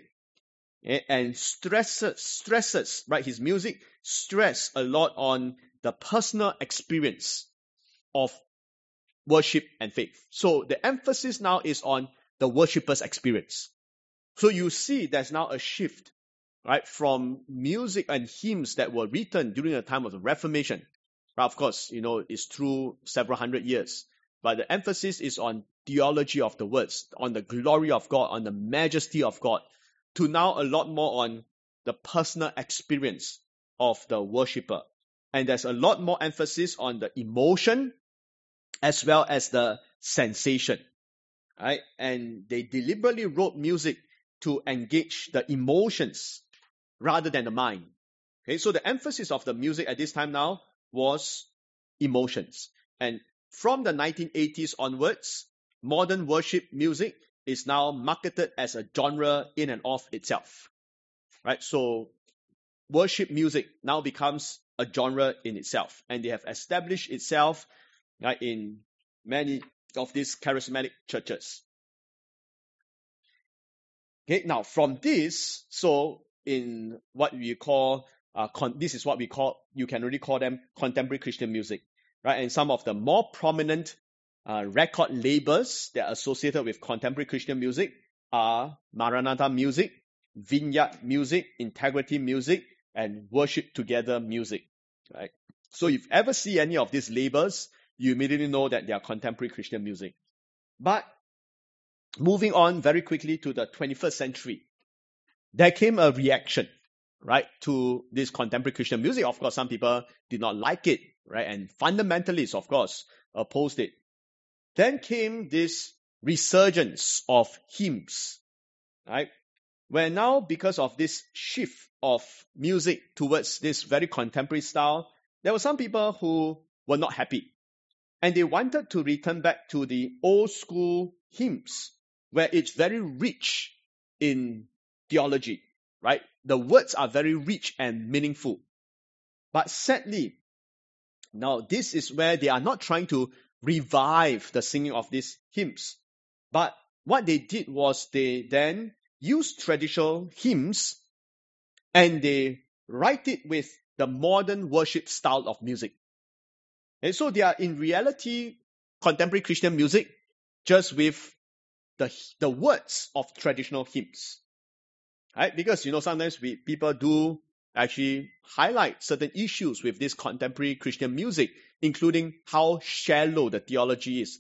and stresses, right? His music stress a lot on the personal experience of worship and faith. So the emphasis now is on the worshipper's experience. So you see there's now a shift, right, from music and hymns that were written during the time of the Reformation. Right? Of course, you know, it's through several hundred years, but the emphasis is on theology of the words, on the glory of God, on the majesty of God, to now a lot more on the personal experience of the worshipper. And there's a lot more emphasis on the emotion as well as the sensation. Right? And they deliberately wrote music to engage the emotions rather than the mind. Okay, so the emphasis of the music at this time now was emotions. And from the 1980s onwards, modern worship music is now marketed as a genre in and of itself. Right? So worship music now becomes a genre in itself, and they have established itself, right, in many of these charismatic churches. Okay, now from this, so in what we call, this is what we call, you can really call them contemporary Christian music, right? And some of the more prominent record labels that are associated with contemporary Christian music are Maranatha Music, Vineyard Music, Integrity Music, and Worship Together Music, right? So if you ever see any of these labels, you immediately know that they are contemporary Christian music. But moving on very quickly to the 21st century, there came a reaction, right, to this contemporary Christian music. Of course, some people did not like it, right, and fundamentalists, of course, opposed it. Then came this resurgence of hymns, right, where now, because of this shift of music towards this very contemporary style, there were some people who were not happy. And they wanted to return back to the old school hymns, where it's very rich in theology, right? The words are very rich and meaningful. But sadly, now this is where they are not trying to revive the singing of these hymns. But what they did was they then used traditional hymns and they write it with the modern worship style of music. And so they are in reality contemporary Christian music, just with the words of traditional hymns. Right? Because, you know, sometimes people do actually highlight certain issues with this contemporary Christian music, including how shallow the theology is,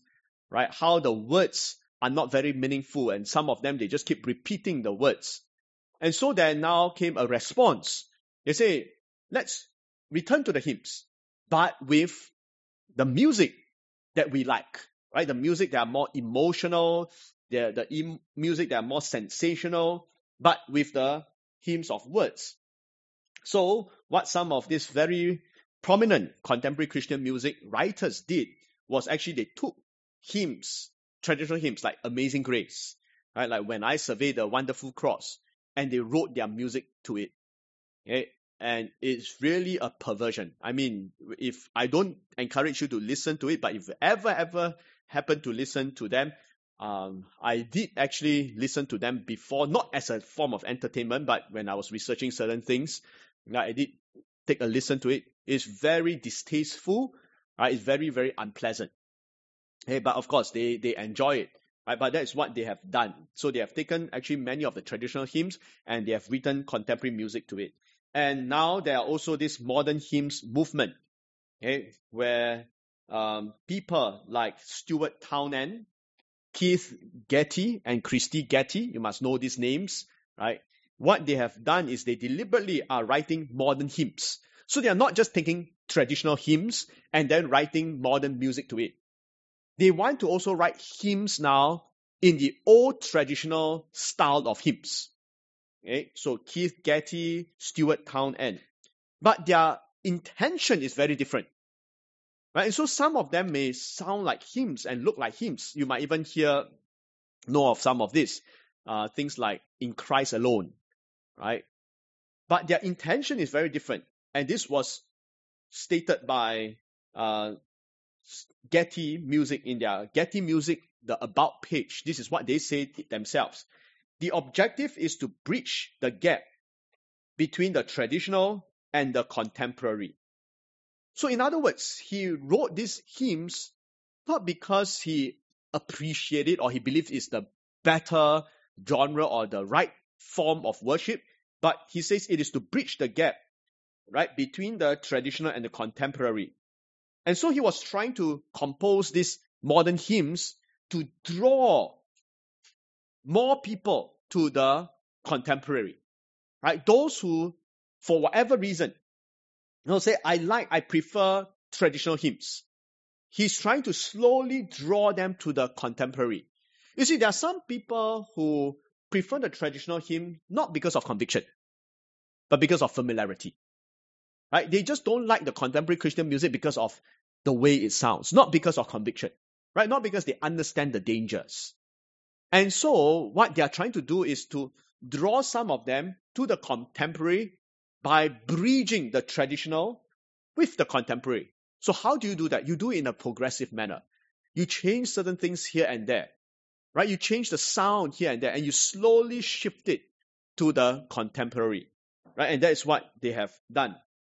right? How the words are not very meaningful, and some of them, they just keep repeating the words. And so there now came a response. They say, let's return to the hymns, but with the music that we like, right? The music that are more emotional, music that are more sensational, but with the hymns of words. So what some of these very prominent contemporary Christian music writers did was actually they took hymns, traditional hymns like Amazing Grace, right? Like When I Survey the Wonderful Cross, and they wrote their music to it. Okay? And it's really a perversion. I mean, if I don't encourage you to listen to it, but if you ever happen to listen to them, I did actually listen to them before, not as a form of entertainment, but when I was researching certain things, I did take a listen to it. It's very distasteful, right? It's very, very unpleasant. Hey, but of course, they enjoy it. Right, but that's what they have done. So they have taken actually many of the traditional hymns and they have written contemporary music to it. And now there are also this modern hymns movement, okay, where people like Stuart Townend, Keith Getty, and Christy Getty, you must know these names, right? What they have done is they deliberately are writing modern hymns. So they are not just taking traditional hymns and then writing modern music to it. They want to also write hymns now in the old traditional style of hymns. Okay? So Keith Getty, Stuart Townend. But their intention is very different. Right? And so some of them may sound like hymns and look like hymns. You might even know of some of this. Things like In Christ Alone. Right? But their intention is very different. And this was stated by Getty Music in their Getty Music, the About page. This is what they say themselves. The objective is to bridge the gap between the traditional and the contemporary. So in other words, he wrote these hymns not because he appreciated or he believed it's the better genre or the right form of worship, but he says it is to bridge the gap, right, between the traditional and the contemporary. And so he was trying to compose these modern hymns to draw more people to the contemporary, right? Those who, for whatever reason, say, I prefer traditional hymns. He's trying to slowly draw them to the contemporary. You see, there are some people who prefer the traditional hymn not because of conviction, but because of familiarity. Right? They just don't like the contemporary Christian music because of the way it sounds, not because of conviction, right? Not because they understand the dangers. And so what they are trying to do is to draw some of them to the contemporary by bridging the traditional with the contemporary. So how do you do that? You do it in a progressive manner. You change certain things here and there, right? You change the sound here and there, and you slowly shift it to the contemporary, right? And that is what they have done.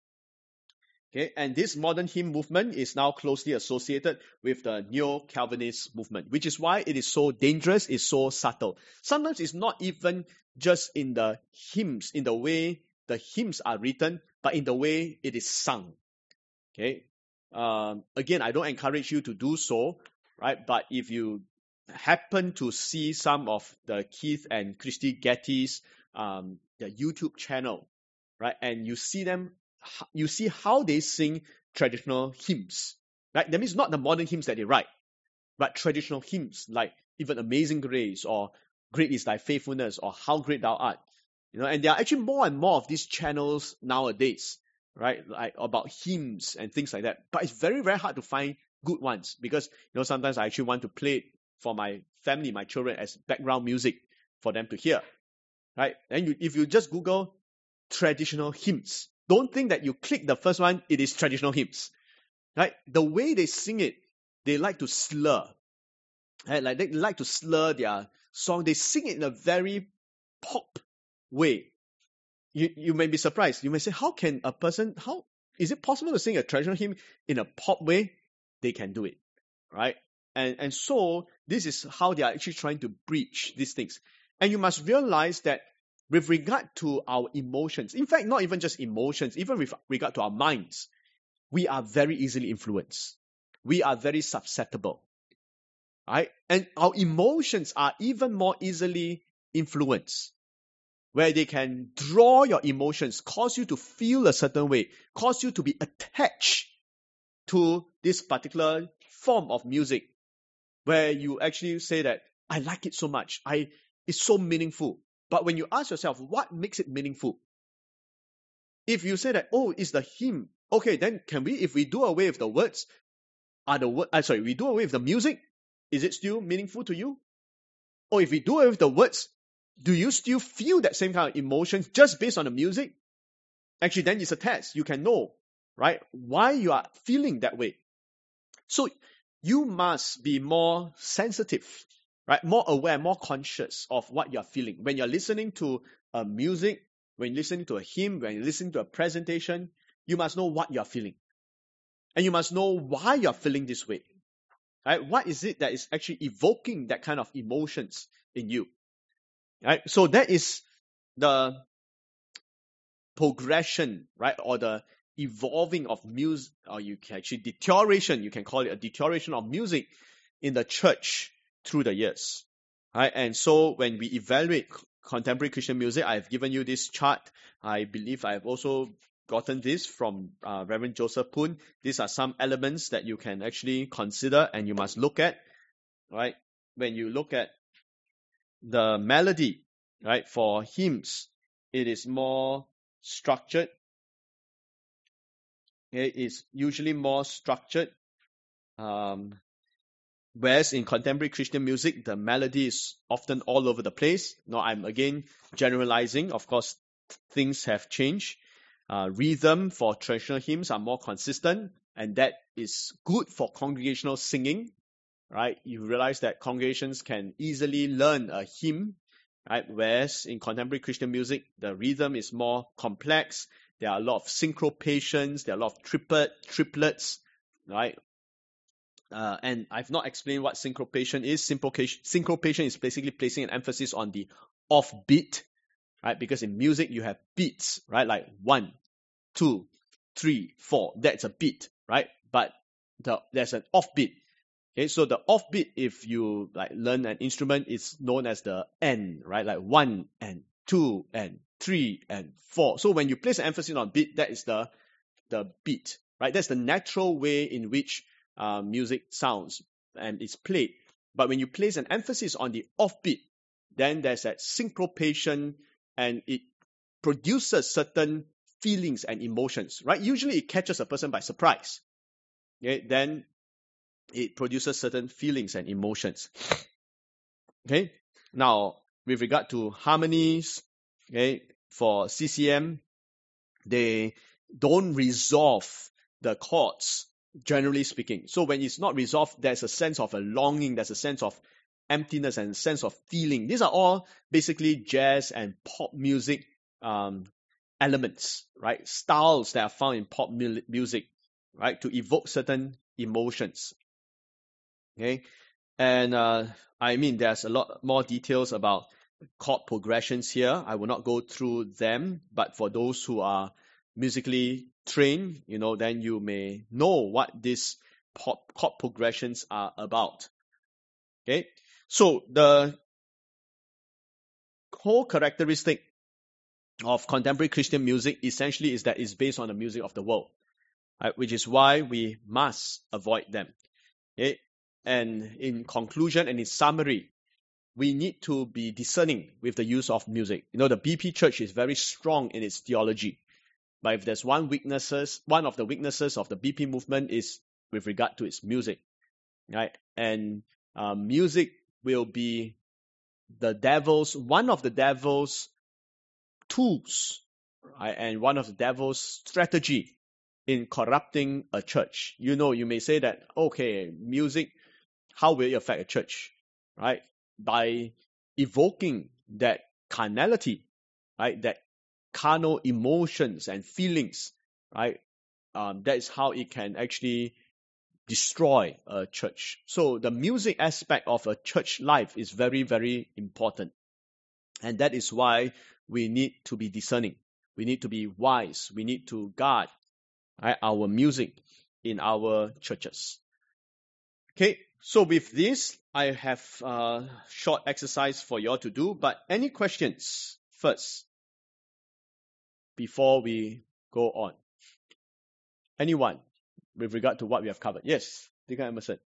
Okay, and this modern hymn movement is now closely associated with the Neo-Calvinist movement, which is why it is so dangerous, it's so subtle. Sometimes it's not even just in the hymns, in the way the hymns are written, but in the way it is sung. Okay, again, I don't encourage you to do so, right? But if you happen to see some of the Keith and Christy Getty's the YouTube channel, right, and you see how they sing traditional hymns, right? That means not the modern hymns that they write, but traditional hymns like even Amazing Grace or Great is Thy Faithfulness or How Great Thou Art. And there are actually more and more of these channels nowadays, right? Like about hymns and things like that. But it's very, very hard to find good ones because, sometimes I actually want to play it for my family, my children as background music for them to hear, right? And if you just Google traditional hymns, don't think that you click the first one, it is traditional hymns, right? The way they sing it, they like to slur, right? Like they like to slur their song. They sing it in a very pop way. You may be surprised. You may say, how is it possible to sing a traditional hymn in a pop way? They can do it, right? And so this is how they are actually trying to breach these things. And you must realize that with regard to our emotions, in fact, not even just emotions, even with regard to our minds, we are very easily influenced. We are very susceptible. right? And our emotions are even more easily influenced, where they can draw your emotions, cause you to feel a certain way, cause you to be attached to this particular form of music, where you actually say that, I like it so much, it's so meaningful. But when you ask yourself, what makes it meaningful? If you say that, oh, it's the hymn, okay, then if we do away with the words, we do away with the music, is it still meaningful to you? Or if we do away with the words, do you still feel that same kind of emotions just based on the music? Actually, then it's a test. You can know, right, why you are feeling that way. So you must be more sensitive, right? More aware, more conscious of what you're feeling. When you're listening to a music, when you're listening to a hymn, when you're listening to a presentation, you must know what you're feeling. And you must know why you're feeling this way. Right? What is it that is actually evoking that kind of emotions in you? Right? So that is the progression, right? Or the evolving of music, or you can actually deterioration, you can call it a deterioration of music in the church through the years. Right? And so when we evaluate contemporary Christian music, I've given you this chart. I believe I've also gotten this from Reverend Joseph Poon. These are some elements that you can actually consider and you must look at, right? When you look at the melody, right, for hymns, it is more structured. It is usually more structured. Whereas in contemporary Christian music, the melody is often all over the place. Now, I'm again generalizing. Of course, things have changed. Rhythm for traditional hymns are more consistent, and that is good for congregational singing, right? You realize that congregations can easily learn a hymn, right? Whereas in contemporary Christian music, the rhythm is more complex. There are a lot of syncopations, there are a lot of triplets, right? And I've not explained what syncopation is. Syncopation is basically placing an emphasis on the off beat, right? Because in music you have beats, right? Like 1, 2, 3, 4. That's a beat, right? But there's an off beat. Okay, so the off beat, if you like learn an instrument, is known as the N, right? Like 1 and 2 and 3 and 4. So when you place an emphasis on beat, that is the beat, right? That's the natural way in which music sounds and is played. But when you place an emphasis on the offbeat, then there's that syncopation and it produces certain feelings and emotions, right? Usually it catches a person by surprise. Okay? Then it produces certain feelings and emotions. Okay? Now, with regard to harmonies, okay, for CCM, they don't resolve the chords, generally speaking. So when it's not resolved, there's a sense of a longing, there's a sense of emptiness and a sense of feeling. These are all basically jazz and pop music elements, right? Styles that are found in pop music, right? To evoke certain emotions. Okay? And I mean, there's a lot more details about chord progressions here. I will not go through them, but for those who are musically trained, then you may know what these chord progressions are about. Okay, so the whole characteristic of contemporary Christian music essentially is that it's based on the music of the world, right? Which is why we must avoid them. Okay, and in conclusion and in summary, we need to be discerning with the use of music. The BP Church is very strong in its theology. But if there's one of the weaknesses of the BP movement is with regard to its music, right? And music will be one of the devil's tools, right? And one of the devil's strategy in corrupting a church. You may say that, okay, music, how will it affect a church, right? By evoking that carnality, right? That carnal emotions and feelings, right? That is how it can actually destroy a church. So the music aspect of a church life is very, very important. And that is why we need to be discerning. We need to be wise. We need to guard, right, our music in our churches. Okay, So with this, I have a short exercise for you all to do, but any questions first before we go on? Anyone with regard to what we have covered? Yes, Deacon Emerson.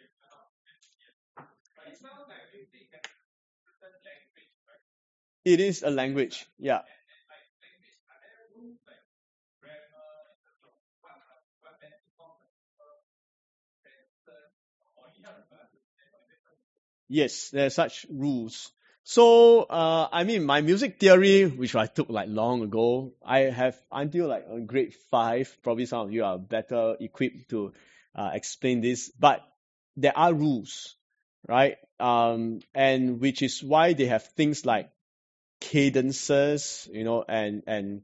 It is a language, yeah. Yes, there are such rules. So, my music theory, which I took like long ago, I have until like grade 5. Probably some of you are better equipped to explain this, but there are rules, right? And which is why they have things like cadences, and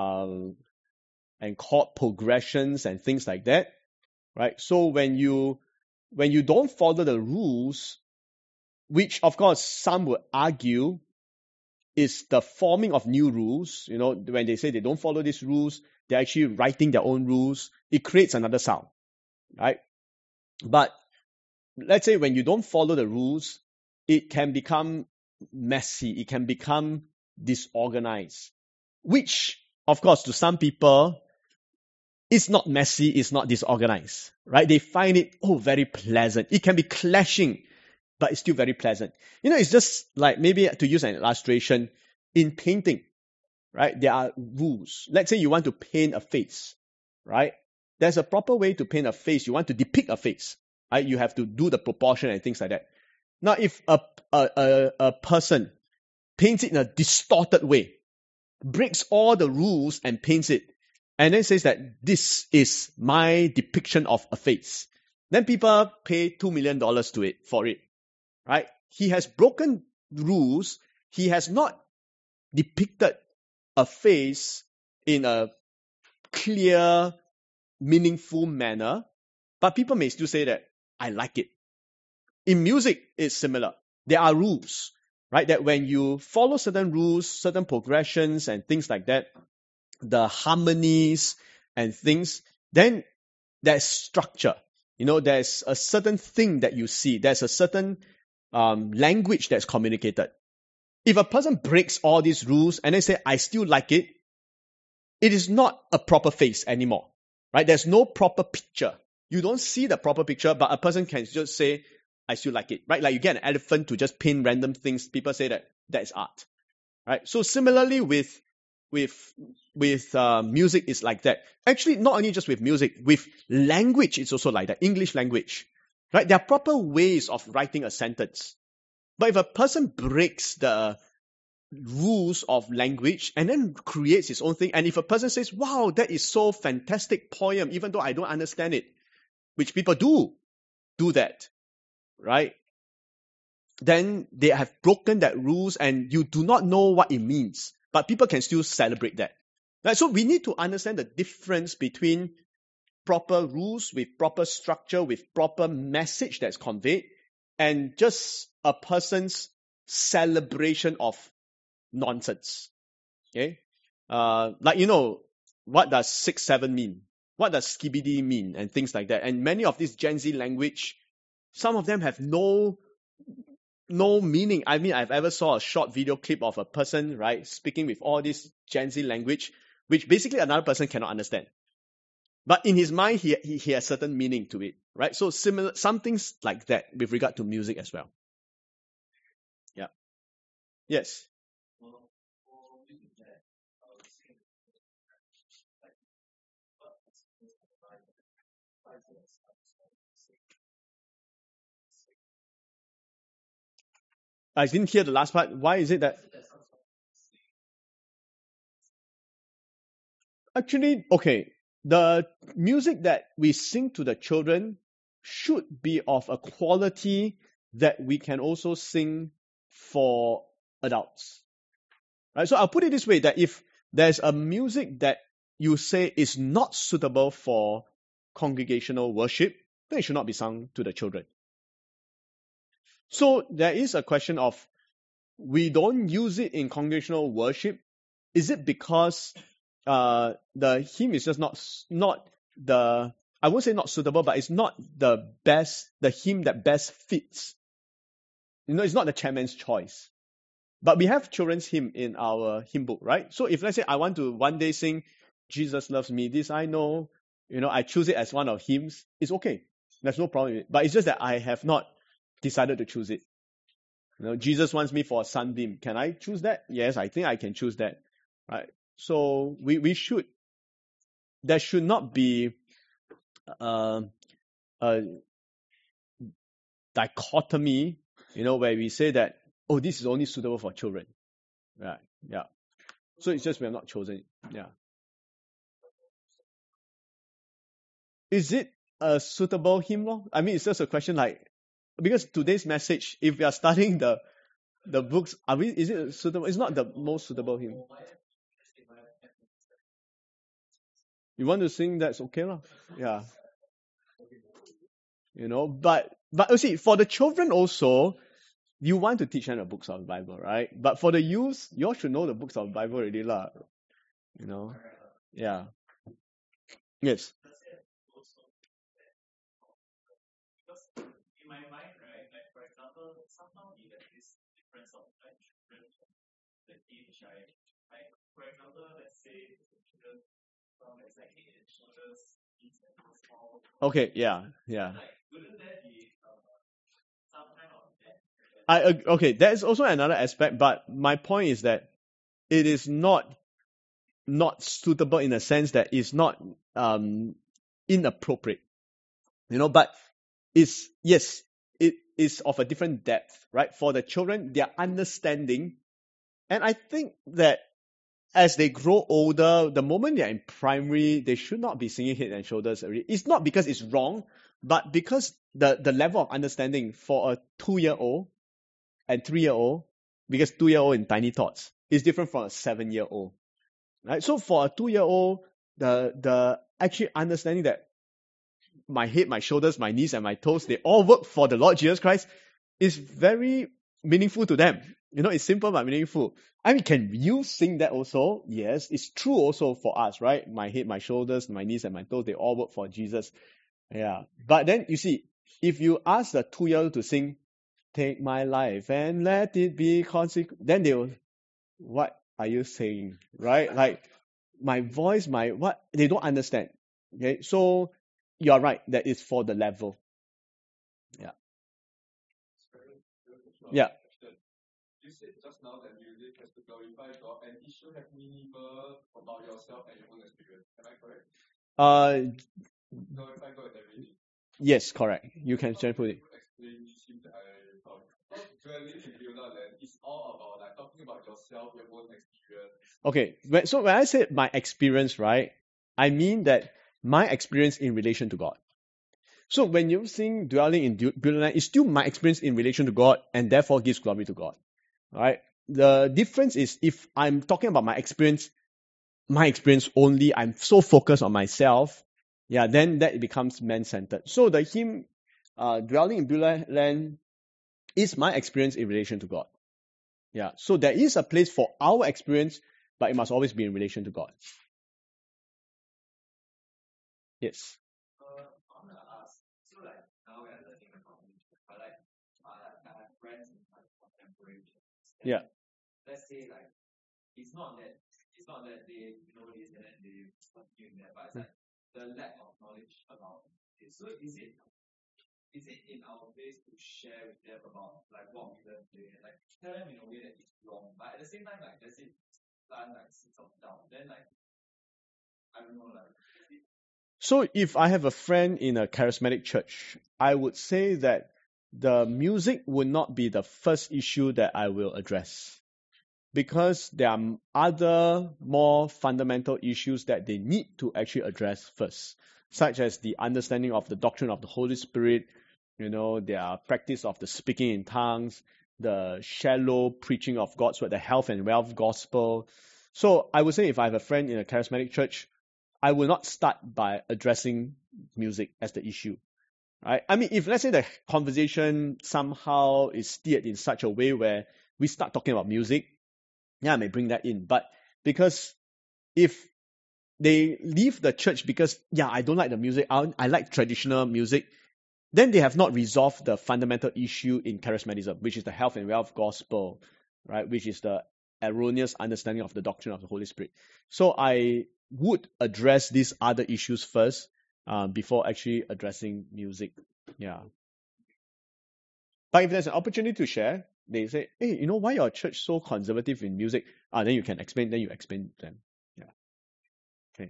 chord progressions and things like that, right? So when you don't follow the rules, which of course some would argue is the forming of new rules. When they say they don't follow these rules, they're actually writing their own rules. It creates another sound, right? But let's say when you don't follow the rules, it can become messy. It can become disorganized, which of course to some people, it's not messy, it's not disorganized, right? They find it, very pleasant. It can be clashing, but it's still very pleasant. It's just like, maybe to use an illustration, in painting, right? There are rules. Let's say you want to paint a face, right? There's a proper way to paint a face. You want to depict a face, right? You have to do the proportion and things like that. Now, if a person paints it in a distorted way, breaks all the rules and paints it, and then says that this is my depiction of a face, then people pay $2 million for it, right? He has broken rules. He has not depicted a face in a clear, meaningful manner, but people may still say that, I like it. In music, it's similar. There are rules, right? That when you follow certain rules, certain progressions and things like that, the harmonies and things, then there's structure. There's a certain thing that you see. There's a certain language that's communicated. If a person breaks all these rules and then say, I still like it, it is not a proper face anymore, right? There's no proper picture. You don't see the proper picture, but a person can just say, I still like it, right? Like you get an elephant to just paint random things. People say that is art, right? So similarly with music, is like that. Actually, not only just with music, with language, it's also like that. English language, right? There are proper ways of writing a sentence. But if a person breaks the rules of language and then creates his own thing, and if a person says, wow, that is so fantastic poem, even though I don't understand it, which people do that, right? Then they have broken that rules and you do not know what it means, but people can still celebrate that. Right? So we need to understand the difference between proper rules with proper structure, with proper message that's conveyed, and just a person's celebration of nonsense. Okay? What does 6-7 mean? What does skibidi mean? And things like that. And many of this Gen Z language, some of them have no meaning. I've ever saw a short video clip of a person, right, speaking with all this Gen Z language, which basically another person cannot understand. But in his mind, he has certain meaning to it, right? So similar, some things like that with regard to music as well. Yeah. Yes. I didn't hear the last part. Why is it that? Actually, okay, the music that we sing to the children should be of a quality that we can also sing for adults. Right? So I'll put it this way, that if there's a music that you say is not suitable for congregational worship, then it should not be sung to the children. So there is a question of, we don't use it in congregational worship. Is it because the hymn is just not the I won't say not suitable, but it's not the hymn that best fits. It's not the chairman's choice. But we have children's hymn in our hymn book, right? So if let's say I want to one day sing Jesus Loves Me, this I know, I choose it as one of hymns, it's okay. There's no problem with it. But it's just that I have not decided to choose it. Jesus wants me for a sunbeam. Can I choose that? Yes, I think I can choose that. Right? So there should not be a dichotomy, where we say that, oh, this is only suitable for children. Right. Yeah. So it's just we have not chosen it. Yeah. Is it a suitable hymn? I mean, it's just a question because today's message, if we are studying the books, is it suitable? It's not the most suitable hymn. You want to sing, that's okay lah. Yeah. But you see, for the children also, you want to teach them the books of the Bible, right? But for the youth, you all should know the books of the Bible already lah. Yeah. Yes. In my mind, right, like for example, somehow we have this difference of children, the age, right? Like for example, let's say children from exactly the children's needs and small. Okay, yeah. Like, wouldn't there be some kind of okay, that is also another aspect, but my point is that it is not suitable in a sense that it's not inappropriate. But it is of a different depth, right? For the children, their understanding, and I think that as they grow older, the moment they're in primary, they should not be singing Head and Shoulders already. It's not because it's wrong, but because the level of understanding for a 2-year-old and 3-year-old, because 2-year-old in Tiny Thoughts is different from a 7-year-old. Right? So for a 2-year-old, the actually understanding that my head, my shoulders, my knees, and my toes, they all work for the Lord Jesus Christ is very meaningful to them. It's simple but meaningful. I mean, can you sing that also? Yes, it's true also for us, right? My head, my shoulders, my knees, and my toes, they all work for Jesus. Yeah. But then, you see, if you ask the 2-year-old to sing, take my life and let it be consecrated, then they will, what are you saying? Right? Like, my voice, what? They don't understand. Okay, so you're right, that is for the level. Yeah. Yeah. You said just now that music has to glorify God and it should have meaningful about yourself and your own experience. Am I correct? Glorify God and reading. Yes, correct. You can just put it. Explain hymns that I thought. Dwelling in Beulah Land is all about like talking about yourself, your own experience. Okay, so when I say my experience, right, I mean that my experience in relation to God. So when you sing Dwelling in Beulah Land, it's still my experience in relation to God and therefore gives glory to God. Right? The difference is if I'm talking about my experience only, I'm so focused on myself, then that becomes man-centered. So the hymn, Dwelling in Beulah Land, is my experience in relation to God. Yeah. So there is a place for our experience, but it must always be in relation to God. Yes. I want to ask, so like now we are learning about music, but like I have friends in my contemporary churches. Yeah. Let's say like it's not that they know this and then they continue that, but it's like the lack of knowledge about it. So is it in our place to share with them about like what we learned today and like tell them in a way that it's wrong, but at the same time like does it plant like seeds of doubt? Then like I don't know like. So if I have a friend in a charismatic church, I would say that the music would not be the first issue that I will address, because there are other more fundamental issues that they need to actually address first, such as the understanding of the doctrine of the Holy Spirit, their practice of the speaking in tongues, the shallow preaching of God's word, the health and wealth gospel. So I would say if I have a friend in a charismatic church, I will not start by addressing music as the issue. Right? I mean, if let's say the conversation somehow is steered in such a way where we start talking about music, I may bring that in. But because if they leave the church because, I don't like the music, I like traditional music, then they have not resolved the fundamental issue in charismatism, which is the health and wealth gospel, right? Which is the erroneous understanding of the doctrine of the Holy Spirit. So I would address these other issues first before actually addressing music. Yeah. But if there's an opportunity to share, they say, hey, why your church so conservative in music? Then you can explain, then you explain to them. Yeah. Okay.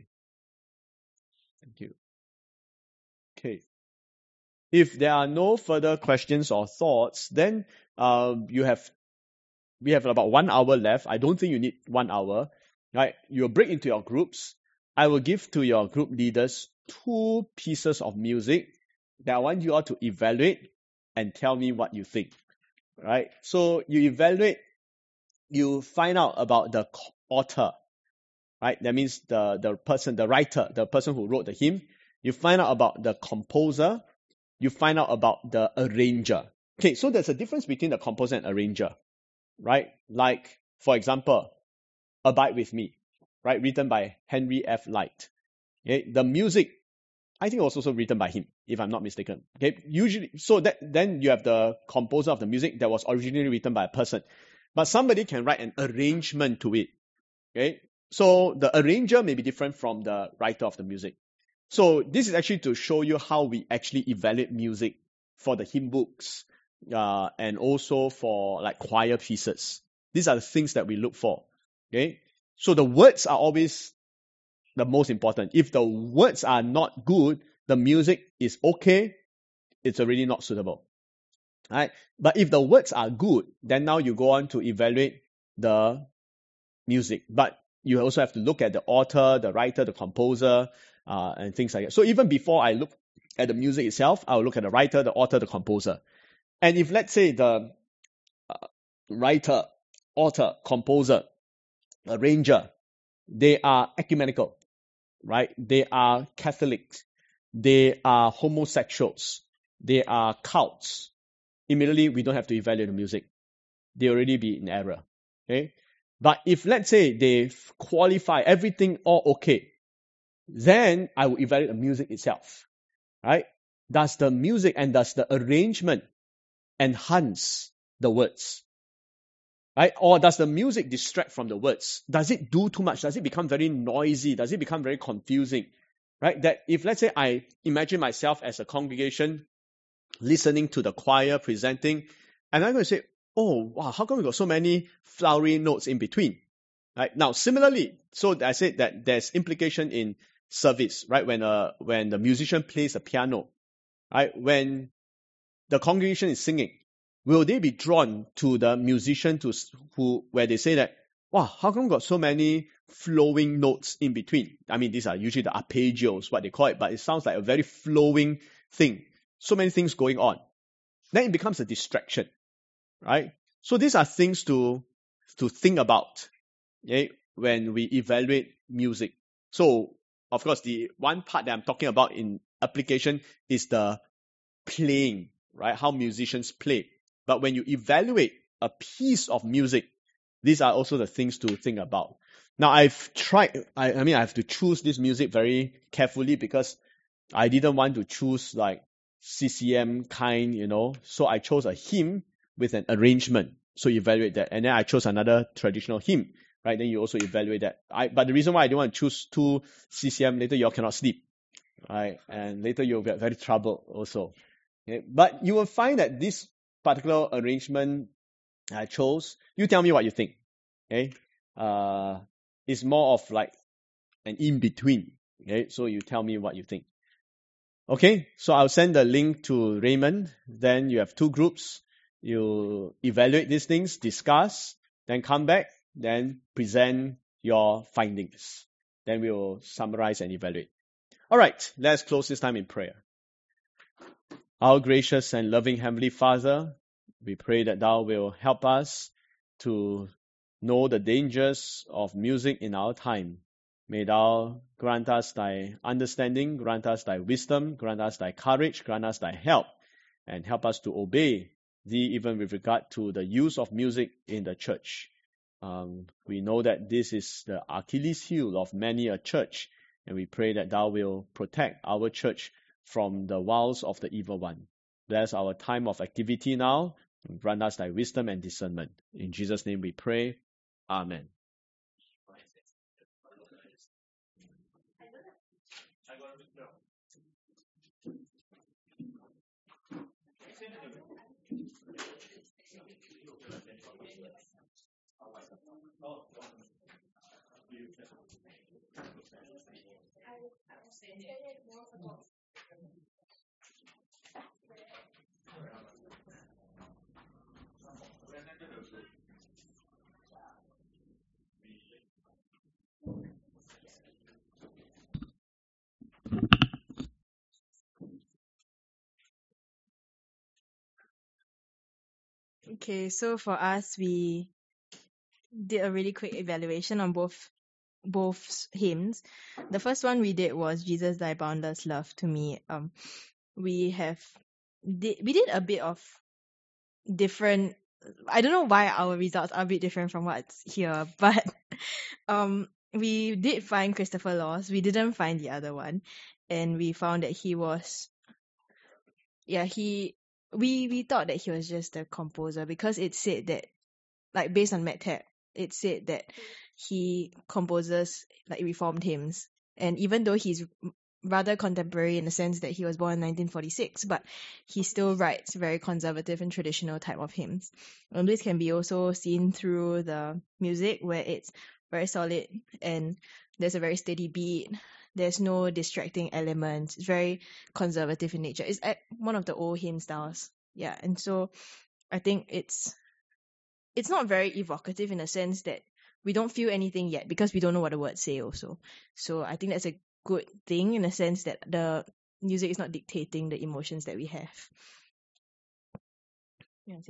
Thank you. Okay. If there are no further questions or thoughts, then we have about 1 hour left. I don't think you need 1 hour. Right? You'll break into your groups. I will give to your group leaders 2 pieces of music that I want you all to evaluate and tell me what you think. Right? So you evaluate, you find out about the author. Right? That means the person, the writer, the person who wrote the hymn. You find out about the composer. You find out about the arranger. Okay, so there's a difference between the composer and arranger, right? Like, for example, Abide With Me, right? Written by Henry F. Light. Okay, the music, I think, was also written by him, if I'm not mistaken. Okay, usually, so then you have the composer of the music that was originally written by a person, but somebody can write an arrangement to it. Okay, so the arranger may be different from the writer of the music. So this is actually to show you how we actually evaluate music for the hymn books and also for like choir pieces. These are the things that we look for. Okay, so the words are always the most important. If the words are not good, the music is okay, it's already not suitable. Right? But if the words are good, then now you go on to evaluate the music. But you also have to look at the author, the writer, the composer, and things like that. So even before I look at the music itself, I'll look at the writer, the author, the composer. And if, let's say, the writer, author, composer, arranger, they are ecumenical, right? They are Catholics. They are homosexuals. They are cults. Immediately, we don't have to evaluate the music. They already be in error. Okay? But if, let's say, they qualify everything all okay, then I will evaluate the music itself. Right? Does the music and does the arrangement enhance the words? Right? Or does the music distract from the words? Does it do too much? Does it become very noisy? Does it become very confusing? Right? That if, let's say, I imagine myself as a congregation listening to the choir presenting, and I'm going to say, oh, wow, how come we got so many flowery notes in between? Right? Now, similarly, so I said that there's implication in service, right? When the musician plays a piano, right? When the congregation is singing, will they be drawn to the musician where they say that, wow, how come got so many flowing notes in between? I mean, these are usually the arpeggios, what they call it, but it sounds like a very flowing thing. So many things going on. Then it becomes a distraction, right? So these are things to think about, okay, when we evaluate music. So, of course, the one part that I'm talking about in application is the playing, right? How musicians play. But when you evaluate a piece of music, these are also the things to think about. Now, I've tried, I have to choose this music very carefully because I didn't want to choose like CCM kind, so I chose a hymn with an arrangement. So evaluate that. And then I chose another traditional hymn, right? Then you also evaluate that. But the reason why I didn't want to choose 2 CCM, later you all cannot sleep, right? And later you'll get very troubled also. Okay? But you will find that this particular arrangement I chose, you tell me what you think. Okay? It's more of like an in-between. Okay? So you tell me what you think. Okay, so I'll send the link to Raymond. Then you have 2 groups. You evaluate these things, discuss, then come back, then present your findings. Then we will summarize and evaluate. All right, let's close this time in prayer. Our gracious and loving Heavenly Father, we pray that Thou will help us to know the dangers of music in our time. May Thou grant us Thy understanding, grant us Thy wisdom, grant us Thy courage, grant us Thy help, and help us to obey Thee even with regard to the use of music in the church. We know that this is the Achilles heel of many a church, And we pray that thou will protect our church from the wiles of the evil one. Bless our time of activity now, and grant us thy wisdom and discernment. In Jesus' name we pray. Amen. Okay, so for us, we did a really quick evaluation on both hymns. The first one we did was Jesus Thy Boundless Love to Me. We did a bit of different. I don't know why our results are a bit different from what's here, but we did find Christopher Laws. We didn't find the other one, and we found that he was, we thought that he was just a composer because it said that, like, based on MedTab, it said that he composes like reformed hymns, and even though he's rather contemporary in the sense that he was born in 1946, but he still writes very conservative and traditional type of hymns. And this can be also seen through the music, where it's very solid and there's a very steady beat. There's no distracting elements. It's very conservative in nature. It's one of the old hymn styles. Yeah, and so I think it's not very evocative in the sense that we don't feel anything yet because we don't know what the words say also. So I think that's a good thing in the sense that the music is not dictating the emotions that we have. You want to say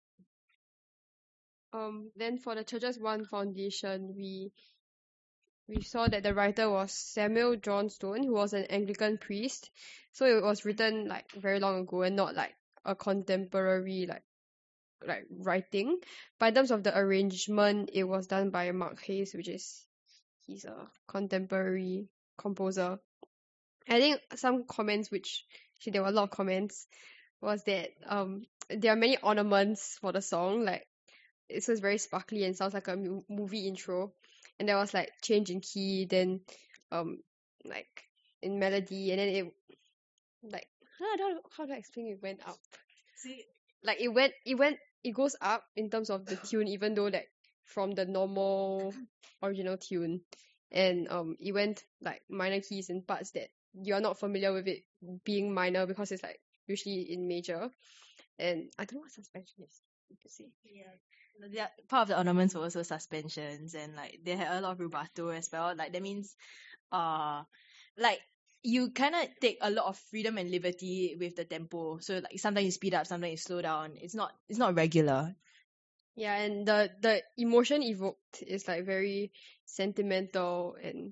anything? Then for the Churches One Foundation, we saw that the writer was Samuel Johnstone, who was an Anglican priest. So it was written like very long ago and not like a contemporary like writing. But in terms of the arrangement, it was done by Mark Hayes, he's a contemporary composer. I think some comments, which actually there were a lot of comments, was that there are many ornaments for the song, like so it's very sparkly and sounds like a movie intro. And there was like change in key, then like in melody, and then it like how do I explain it went up? See, like it goes up in terms of the tune, even though like from the normal original tune, and it went like minor keys in parts that you're not familiar with it being minor because it's like usually in major. And I don't know what suspension is to say. Yeah, part of the ornaments were also suspensions, and like they had a lot of rubato as well. Like that means, like you kind of take a lot of freedom and liberty with the tempo. So like sometimes you speed up, sometimes you slow down. It's not regular. Yeah, and the emotion evoked is like very sentimental and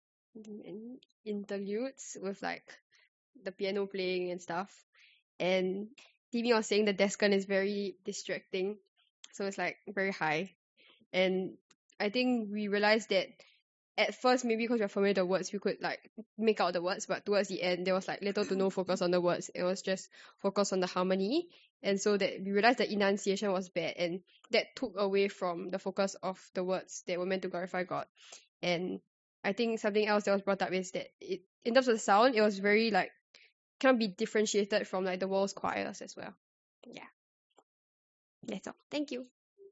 interludes with like the piano playing and stuff. And Timmy was saying the descant is very distracting, so it's like very high. And I think we realized that at first, maybe because we're familiar with the words, we could like make out the words, but towards the end there was like little to no focus on the words. It was just focus on the harmony, and so that we realized the enunciation was bad, and that took away from the focus of the words that were meant to glorify God. And I think something else that was brought up is that in terms of the sound, it was very like cannot be differentiated from like the world's choirs as well. Yeah, that's all. Thank you.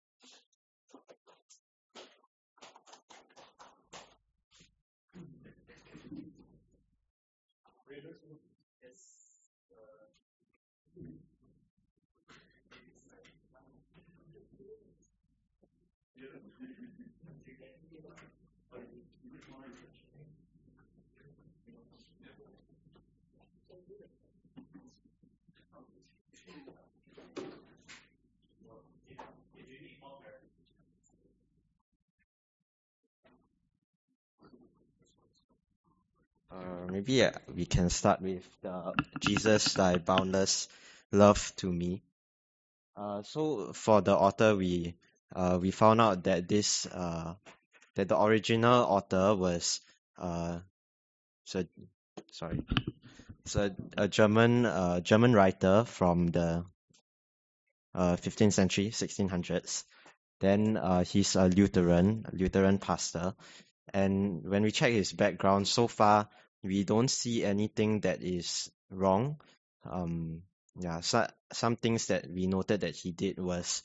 Maybe we can start with the Jesus Thy Boundless Love to Me. So for the author, we found out that that the original author was So sorry. It's a German writer from the 15th century, 1600s. Then he's a Lutheran pastor. And when we check his background, so far we don't see anything that is wrong. Yeah, some things that we noted that he did was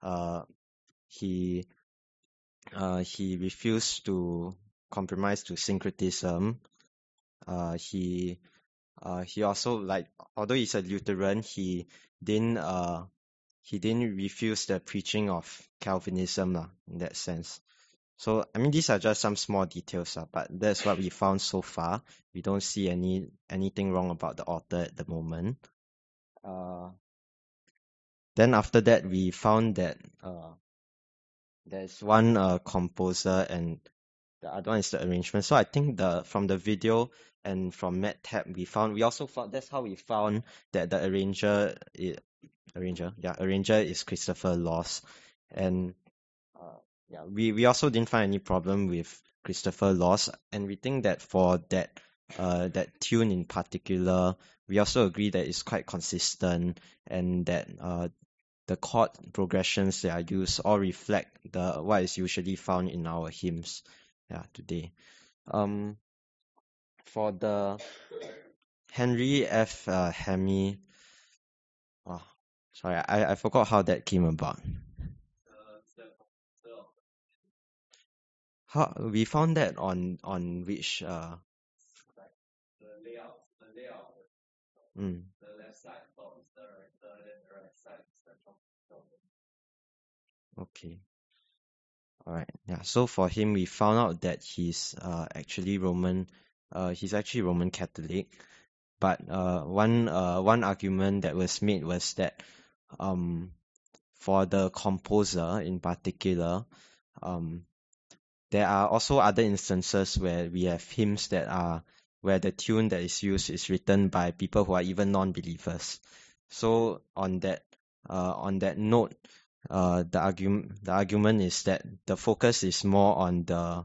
he refused to compromise to syncretism. He also, like, although he's a Lutheran, he didn't refuse the preaching of Calvinism in that sense. So I mean, these are just some small details, but that's what we found so far. We don't see anything wrong about the author at the moment. Then after that, we found that there's one composer and the other one is the arrangement. So I think from the video and from MedTab, we also found that's how we found that the arranger is Christopher Loss. And yeah, we also didn't find any problem with Christopher Loss, and we think that for that tune in particular, we also agree that it's quite consistent and that the chord progressions that are used all reflect what is usually found in our hymns today. For the Henry F. Hemi, sorry, I forgot how that came about. How we found that on which The layout. mm, The left side top is the writer, then the right side is the top. okay. All right. Yeah. So for him, we found out that he's actually Roman. He's actually Roman Catholic. But one argument that was made was that for the composer in particular, there are also other instances where we have hymns where the tune that is used is written by people who are even non-believers. So on that note, the argument is that the focus is more on the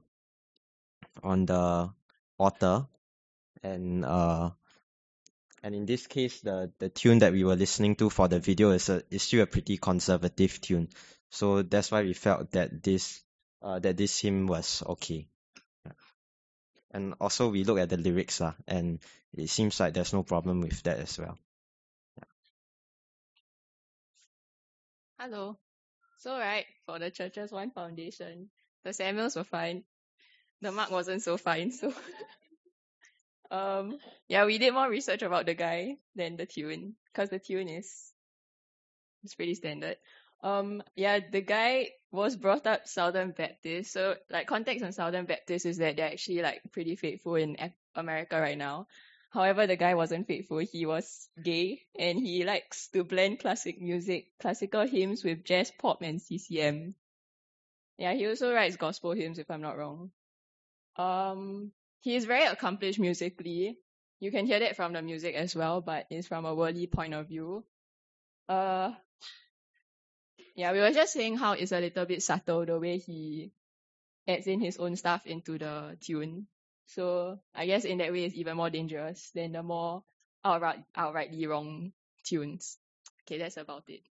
author, and in this case, the tune that we were listening to for the video is still a pretty conservative tune. So that's why we felt that this hymn was okay. And also we look at the lyrics and it seems like there's no problem with that as well. Hello. So right, for the Churches One Foundation, the Samuels were fine. The Mark wasn't so fine, so yeah, we did more research about the guy than the tune, because the tune is pretty standard. Yeah, the guy was brought up Southern Baptist. So like context on Southern Baptist is that they're actually like pretty faithful in America right now. However, the guy wasn't faithful. He was gay and he likes to blend classical hymns with jazz, pop, and CCM. Yeah, he also writes gospel hymns if I'm not wrong. He is very accomplished musically. You can hear that from the music as well, but it's from a worldly point of view. Yeah, we were just saying how it's a little bit subtle the way he adds in his own stuff into the tune. So I guess in that way it's even more dangerous than the more outrightly wrong tunes. Okay, that's about it.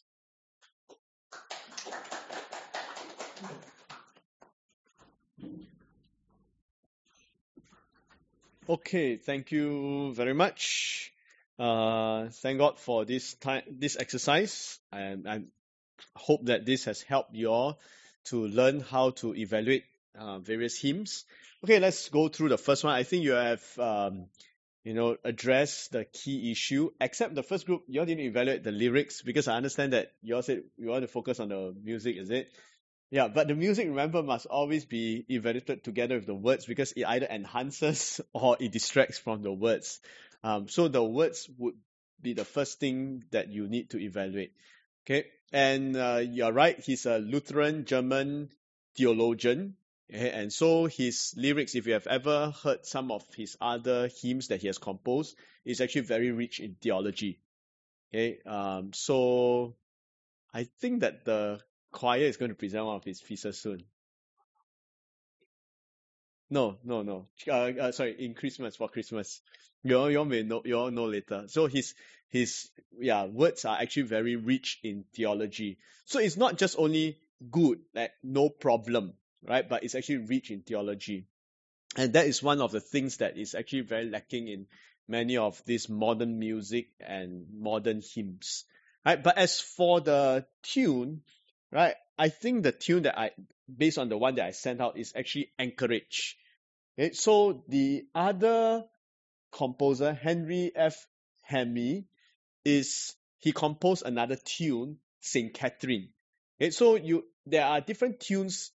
Okay, thank you very much. Thank God for this exercise, and I hope that this has helped you all to learn how to evaluate various hymns. Okay, let's go through the first one. I think you have addressed the key issue. Except the first group, you all didn't evaluate the lyrics because I understand that you all said you want to focus on the music, is it? Yeah, but the music, remember, must always be evaluated together with the words because it either enhances or it distracts from the words. So the words would be the first thing that you need to evaluate. Okay, and you're right, he's a Lutheran German theologian. Okay? And so his lyrics, if you have ever heard some of his other hymns that he has composed, is actually very rich in theology. Okay, so I think that the choir is going to present one of his pieces soon. No. Sorry, in Christmas, for Christmas. You all may know, you all know later. So his words are actually very rich in theology. So it's not just only good, like no problem, right? But it's actually rich in theology. And that is one of the things that is actually very lacking in many of this modern music and modern hymns. Right? But as for the tune, right, I think the tune based on the one that I sent out, is actually Anchorage. Okay? So the other composer, Henry F. Hemi, he composed another tune, Saint Catherine. Okay? So there are different tunes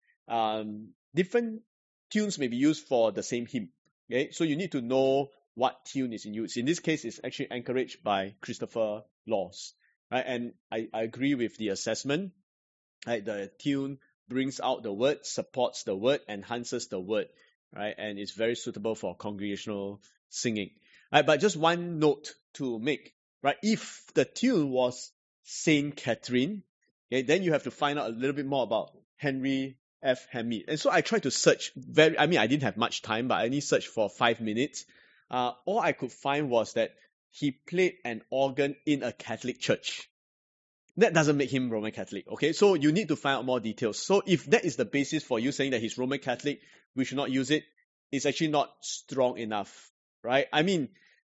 may be used for the same hymn. Okay? So you need to know what tune is in use. In this case, it's actually Anchorage by Christopher Laws. Right? And I agree with the assessment. Right? The tune brings out the word, supports the word, enhances the word, right? And it's very suitable for congregational singing. Right? But just one note to make, right? If the tune was Saint Catherine, okay, then you have to find out a little bit more about Henry F. Hemi. And so I tried to search I didn't have much time, but I only searched for 5 minutes. All I could find was that he played an organ in a Catholic church. That doesn't make him Roman Catholic, okay? So you need to find out more details. So if that is the basis for you saying that he's Roman Catholic, we should not use it, it's actually not strong enough, right? I mean,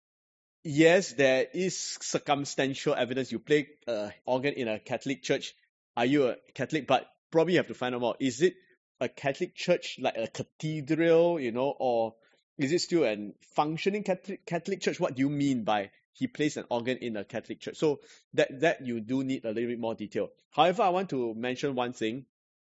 yes, there is circumstantial evidence. You play an organ in a Catholic church. Are you a Catholic? But probably you have to find out more. Is it a Catholic church like a cathedral, or is it still a functioning Catholic church? What do you mean by he plays an organ in a Catholic church? So that you do need a little bit more detail. However, I want to mention one thing.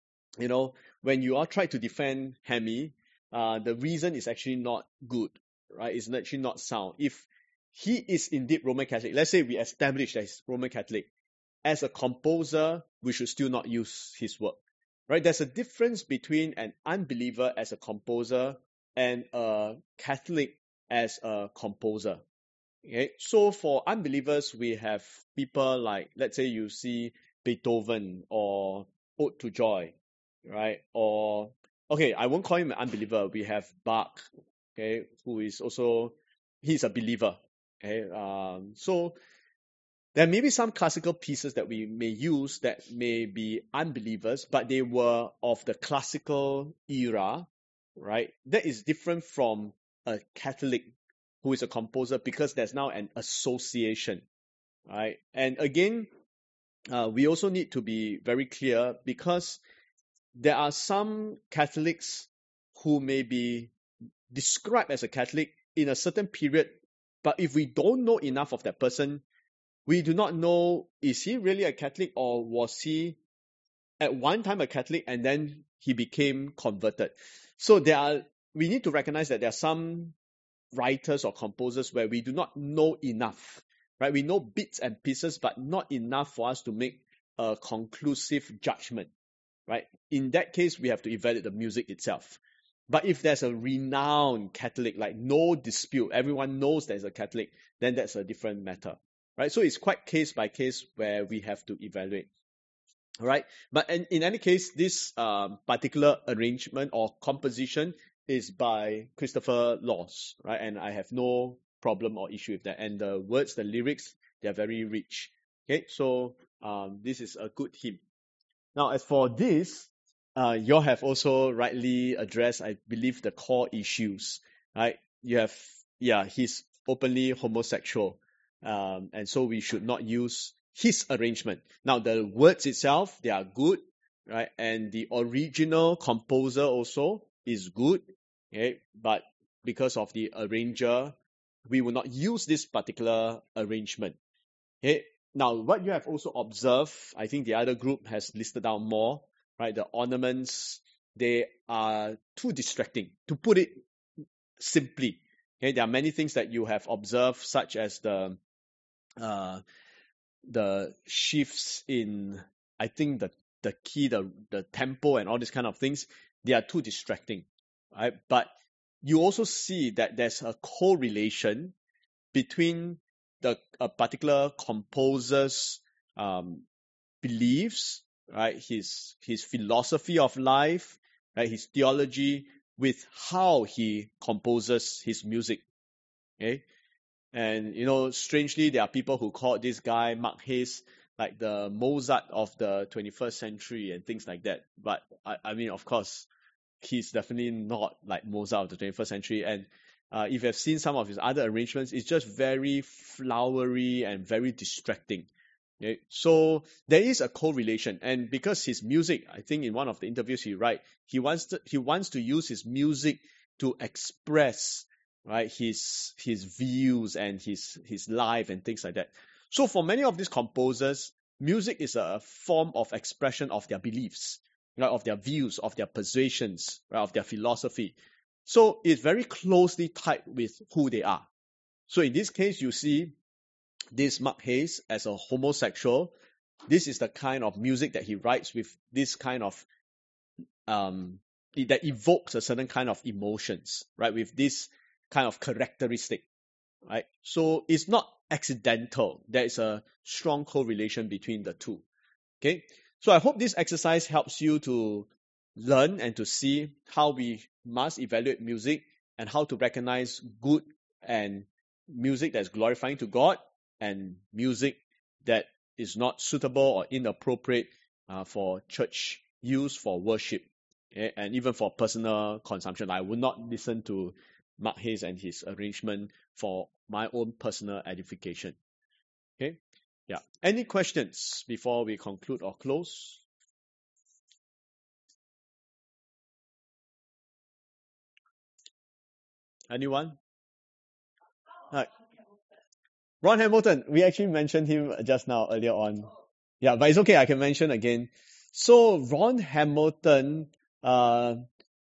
When you all try to defend Hemi, the reason is actually not good, right? It's actually not sound. If he is indeed Roman Catholic, let's say we establish that he's Roman Catholic, as a composer, we should still not use his work, right? There's a difference between an unbeliever as a composer and a Catholic as a composer. Okay? So for unbelievers, we have people like, let's say you see Beethoven or Ode to Joy, right? Or, okay, I won't call him an unbeliever. We have Bach, okay, who is also, he's a believer. Okay? So there may be some classical pieces that we may use that may be unbelievers, but they were of the classical era, right? That is different from a Catholic who is a composer, because there's now an association, right? And again, we also need to be very clear, because there are some Catholics who may be described as a Catholic in a certain period, but if we don't know enough of that person, we do not know, is he really a Catholic, or was he at one time a Catholic and then he became converted? So we need to recognize that there are some writers or composers where we do not know enough, right? We know bits and pieces, but not enough for us to make a conclusive judgment, right? In that case, we have to evaluate the music itself. But if there's a renowned Catholic, like no dispute, everyone knows there's a Catholic, then that's a different matter, right? So it's quite case by case where we have to evaluate. All right. But in any case, this particular arrangement or composition is by Christopher Laws, right? And I have no problem or issue with that. And the words, the lyrics, they are very rich. Okay, so this is a good hymn. Now, as for this, you have also rightly addressed, I believe, the core issues, right? He's openly homosexual, and so we should not use his arrangement. Now, the words itself, they are good, right? And the original composer also is good, okay? But because of the arranger, we will not use this particular arrangement. Okay? Now, what you have also observed, I think the other group has listed down more, right? The ornaments, they are too distracting, to put it simply. Okay? There are many things that you have observed, such as the shifts in, I think, the key, the tempo and all these kind of things. They are too distracting, right? But you also see that there's a correlation between a particular composer's beliefs, right? His philosophy of life, right? His theology, with how he composes his music. Okay? And, strangely, there are people who call this guy, Mark Hayes, like the Mozart of the 21st century and things like that. But, I mean, of course, he's definitely not like Mozart of the 21st century. And if you have seen some of his other arrangements, it's just very flowery and very distracting. Okay? So there is a correlation. And because his music, I think in one of the interviews he wants to use his music to express, right, his views and his life and things like that. So for many of these composers, music is a form of expression of their beliefs, right, of their views, of their persuasions, right, of their philosophy. So it's very closely tied with who they are. So in this case, you see this Mark Hayes as a homosexual. This is the kind of music that he writes with this kind of that evokes a certain kind of emotions, right, with this kind of characteristic, right? So it's not accidental. There is a strong correlation between the two. Okay, so I hope this exercise helps you to learn and to see how we must evaluate music and how to recognize good and music that's glorifying to God and music that is not suitable or inappropriate for church use, for worship, and even for personal consumption. I would not listen to Mark Hayes and his arrangement for my own personal edification. Okay? Yeah. Any questions before we conclude or close? Anyone? Right. Ron Hamilton, we actually mentioned him just now, earlier on. Yeah, but it's okay, I can mention again. So Ron Hamilton, there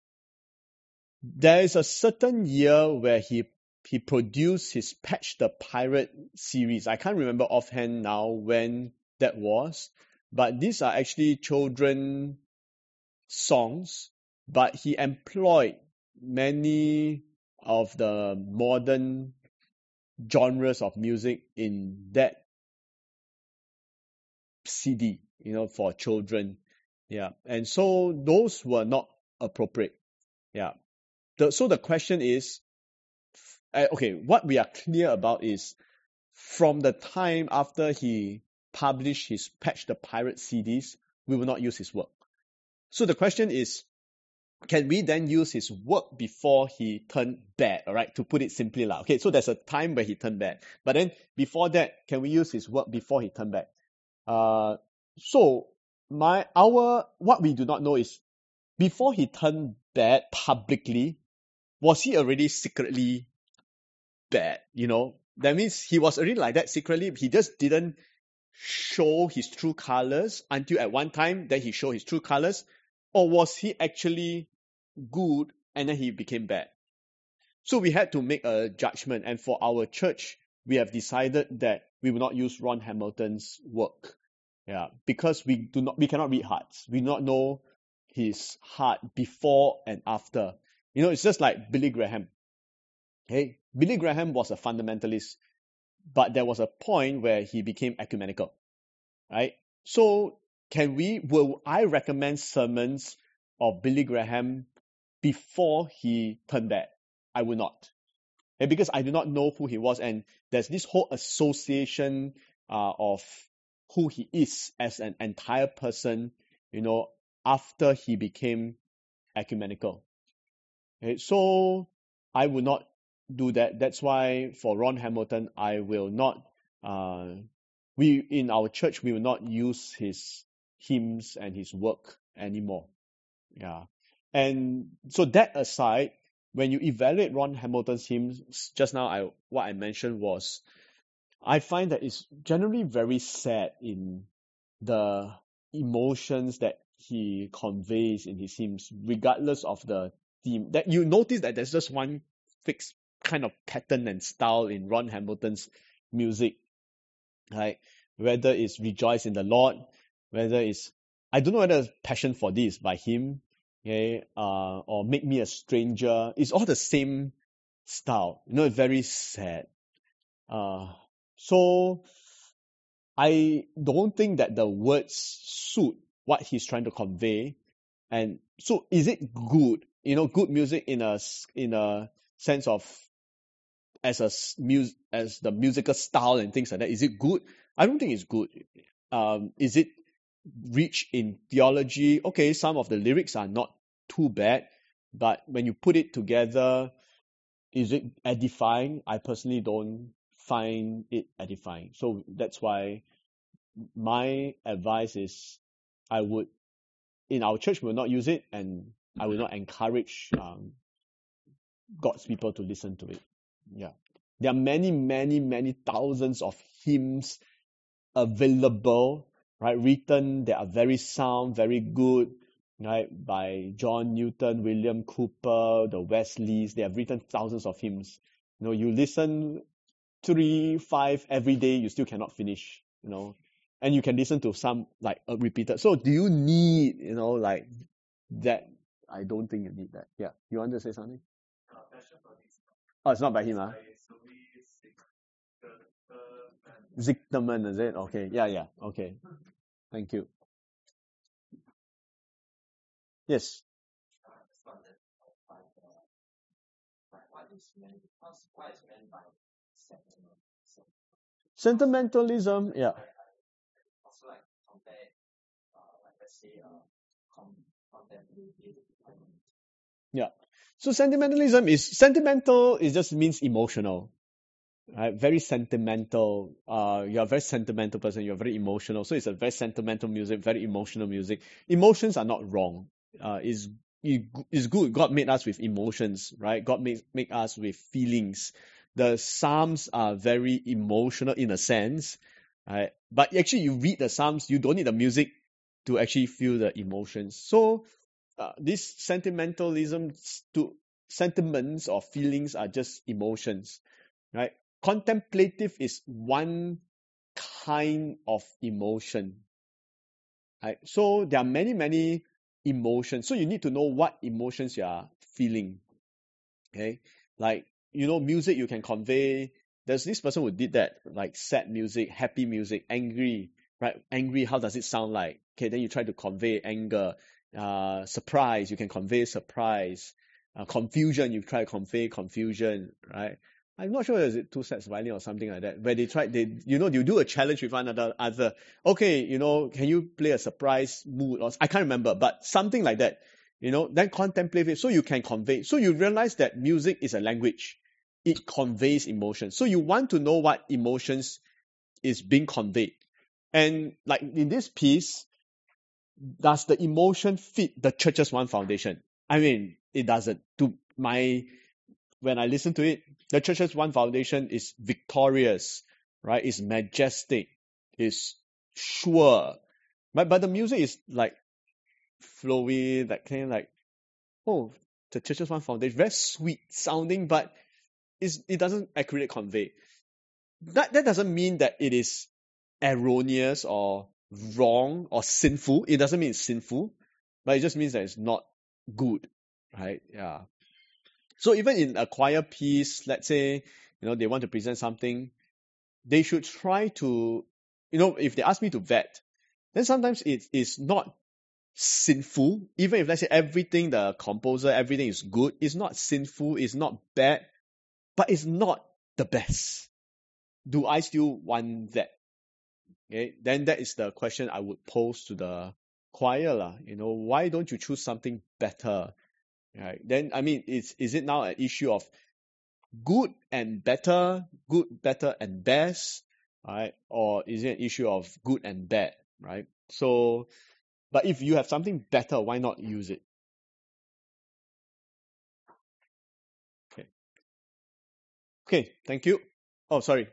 is a certain year where he produced his Patch the Pirate series. I can't remember offhand now when that was, but these are actually children songs, but he employed many of the modern genres of music in that CD, for children. Yeah. And so those were not appropriate. Yeah. So the question is, okay, what we are clear about is from the time after he published his Patch the Pirate CDs, we will not use his work. So the question is, can we then use his work before he turned bad? All right, to put it simply, okay, so there's a time where he turned bad, but then before that, can we use his work before he turned bad? So what we do not know is, before he turned bad publicly, was he already secretly bad? That means he was already like that secretly. He just didn't show his true colors until at one time that he showed his true colors. Or was he actually good and then he became bad? So we had to make a judgment. And for our church, we have decided that we will not use Ron Hamilton's work. Yeah, because we cannot read hearts. We do not know his heart before and after. It's just like Billy Graham. Hey, Billy Graham was a fundamentalist, but there was a point where he became ecumenical, right? So will I recommend sermons of Billy Graham before he turned bad? I will not. Because I do not know who he was, and there's this whole association of who he is as an entire person, after he became ecumenical. Okay, so I will not do that. That's why for Ron Hamilton, I will not, in our church, we will not use his hymns and his work anymore. Yeah. And so that aside, when you evaluate Ron Hamilton's hymns, just now what I mentioned was, I find that it's generally very sad in the emotions that he conveys in his hymns, regardless of the theme. That you notice that there's just one fixed kind of pattern and style in Ron Hamilton's music, right? Whether it's Rejoice in the Lord, whether it's, I don't know whether it's Passion for This by him, okay, or Make Me a Stranger. It's all the same style. It's very sad. So I don't think that the words suit what he's trying to convey. And so is it good? good music in a sense of as the musical style and things like that. Is it good? I don't think it's good. Is it rich in theology? Okay, some of the lyrics are not too bad, but when you put it together, is it edifying? I personally don't find it edifying. So that's why my advice is in our church, we will not use it, and I will not encourage God's people to listen to it. Yeah. There are many, many, many thousands of hymns available, right? Written, that are very sound, very good, right? By John Newton, William Cooper, the Wesleys. They have written thousands of hymns. You listen 3, 5 every day, you still cannot finish, and you can listen to some repeated. So do you need, that? I don't think you need that. Yeah. You want to say something? Oh, it's not by him, Zichterman, is it? Okay. Yeah. Okay. Thank you. Yes. What is meant by sentimentalism? Sentimentalism, yeah. Also, compare, let's say, contemplative. Yeah. So sentimentalism it just means emotional, right? Very sentimental. You're a very sentimental person. You're very emotional. So it's a very sentimental music, very emotional music. Emotions are not wrong. It's good. God made us with emotions, right? God make us with feelings. The Psalms are very emotional in a sense, right? But actually, you read the Psalms, you don't need the music to actually feel the emotions. So this sentiments or feelings are just emotions, right? Contemplative is one kind of emotion, right? So there are many, many emotions. So you need to know what emotions you are feeling, okay? Music you can convey. There's this person who did that, like sad music, happy music, angry, right? Angry, how does it sound like? Okay, then you try to convey anger. Surprise, you can convey surprise. Confusion, you try to convey confusion, right? I'm not sure is it Two Sets Violin or something like that, where you do a challenge with one another. Okay, can you play a surprise mood, or I can't remember, but something like that. Then contemplative, so you can convey. So you realize that music is a language. It conveys emotions. So you want to know what emotions is being conveyed. And like in this piece, does the emotion fit the Churches One Foundation? I mean, it doesn't. When I listen to it, the Churches One Foundation is victorious, right? It's majestic, it's sure. But the music is like flowy, that kind of the Churches One Foundation, very sweet sounding, but it doesn't accurately convey. That doesn't mean that it is erroneous or wrong or sinful. It doesn't mean it's sinful, but it just means that it's not good, right? Yeah. So even in a choir piece, let's say, they want to present something, they should try to, if they ask me to vet, then sometimes it is not sinful. Even if, let's say, everything, the composer, everything is good, it's not sinful, it's not bad, but it's not the best. Do I still want that? Okay, then that is the question I would pose to the choir. Why don't you choose something better? Right? Then, I mean, is it now an issue of good and better, good, better, and best, right? Or is it an issue of good and bad, right? So, but if you have something better, why not use it? Okay, thank you. Oh, sorry.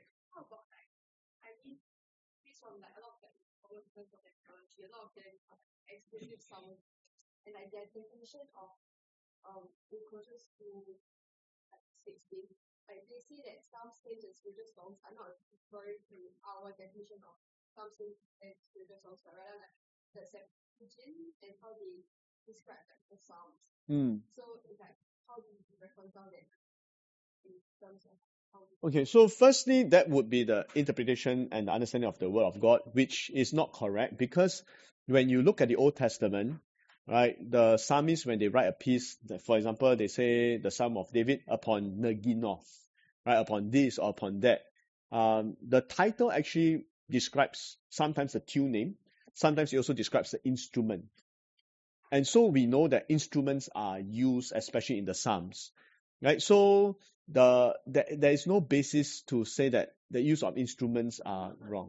A lot of them are exclusive songs, and their definition of encroaches to 16. They say that some saints and spiritual songs are not referring to our definition of some saints and spiritual songs, but rather like the Septuagint and how they describe the Psalms. So it's how do you reconcile that in terms of how? Okay, so firstly, that would be the interpretation and the understanding of the Word of God, which is not correct, because when you look at the Old Testament, right? The psalmists, when they write a piece, for example, they say the Psalm of David upon Neginoth, right? Upon this or upon that. The title actually describes sometimes the tune name, sometimes it also describes the instrument. And so we know that instruments are used, especially in the Psalms, right? So there is no basis to say that the use of instruments are wrong.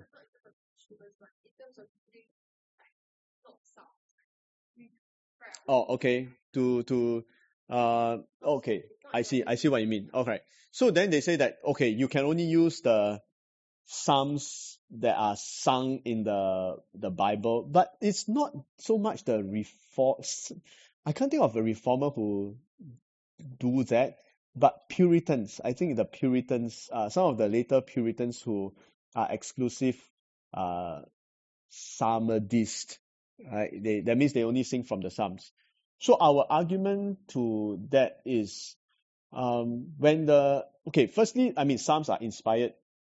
Oh, okay. Okay. I see what you mean. Okay. So then they say that, okay, you can only use the psalms that are sung in the Bible, but it's not so much the reform. I can't think of a reformer who do that, but Puritans. I think the Puritans, some of the later Puritans who are exclusive psalmodists, right? That means they only sing from the Psalms. So our argument to that is firstly, Psalms are inspired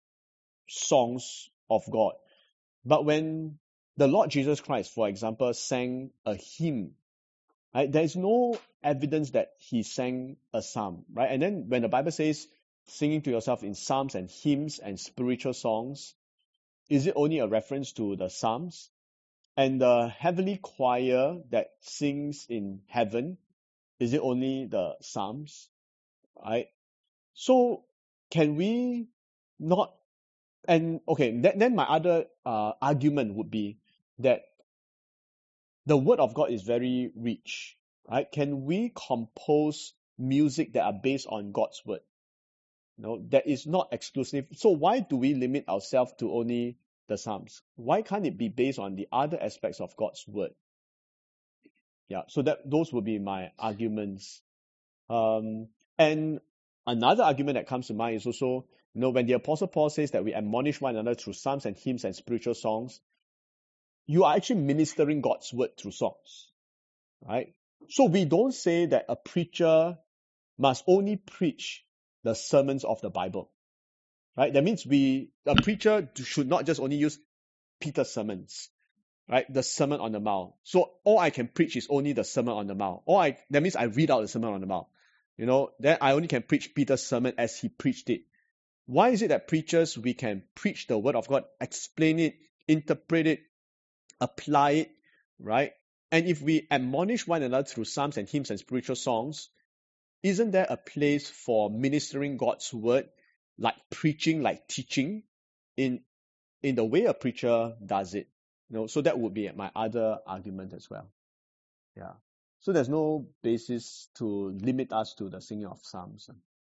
songs of God. But when the Lord Jesus Christ, for example, sang a hymn, right, there is no evidence that he sang a psalm, right? And then when the Bible says singing to yourself in psalms and hymns and spiritual songs, is it only a reference to the psalms? And the heavenly choir that sings in heaven, is it only the psalms? Right? So can we not? And okay, then my other argument would be that the word of God is very rich, right? Can we compose music that are based on God's word? No, that is not exclusive. So why do we limit ourselves to only the Psalms? Why can't it be based on the other aspects of God's word? Yeah, so those would be my arguments. And another argument that comes to mind is also, when the Apostle Paul says that we admonish one another through psalms and hymns and spiritual songs, you are actually ministering God's word through songs, right? So we don't say that a preacher must only preach the sermons of the Bible, right? That means a preacher should not just only use Peter's sermons, right? The Sermon on the Mount. So all I can preach is only the Sermon on the Mount. That means I read out the Sermon on the Mount. Then I only can preach Peter's sermon as he preached it. Why is it that preachers, we can preach the word of God, explain it, interpret it, apply it, right? And if we admonish one another through psalms and hymns and spiritual songs, isn't there a place for ministering God's word, like preaching, like teaching, in the way a preacher does it? So that would be my other argument as well. Yeah. So there's no basis to limit us to the singing of psalms.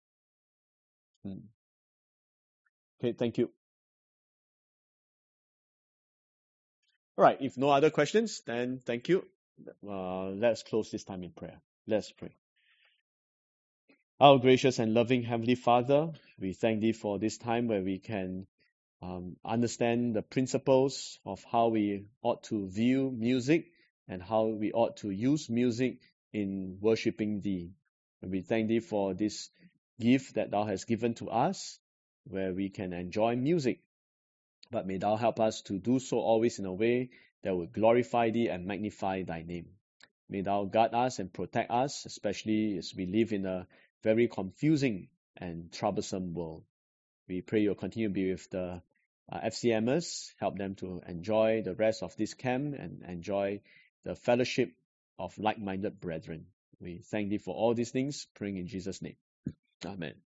Okay, thank you. All right, if no other questions, then thank you. Let's close this time in prayer. Let's pray. Our gracious and loving Heavenly Father, we thank Thee for this time where we can understand the principles of how we ought to view music and how we ought to use music in worshipping Thee. And we thank Thee for this gift that Thou hast given to us, where we can enjoy music. But may Thou help us to do so always in a way that would glorify Thee and magnify Thy name. May Thou guard us and protect us, especially as we live in a very confusing and troublesome world. We pray You'll continue to be with the FCMers, help them to enjoy the rest of this camp and enjoy the fellowship of like-minded brethren. We thank Thee for all these things, praying in Jesus' name. Amen.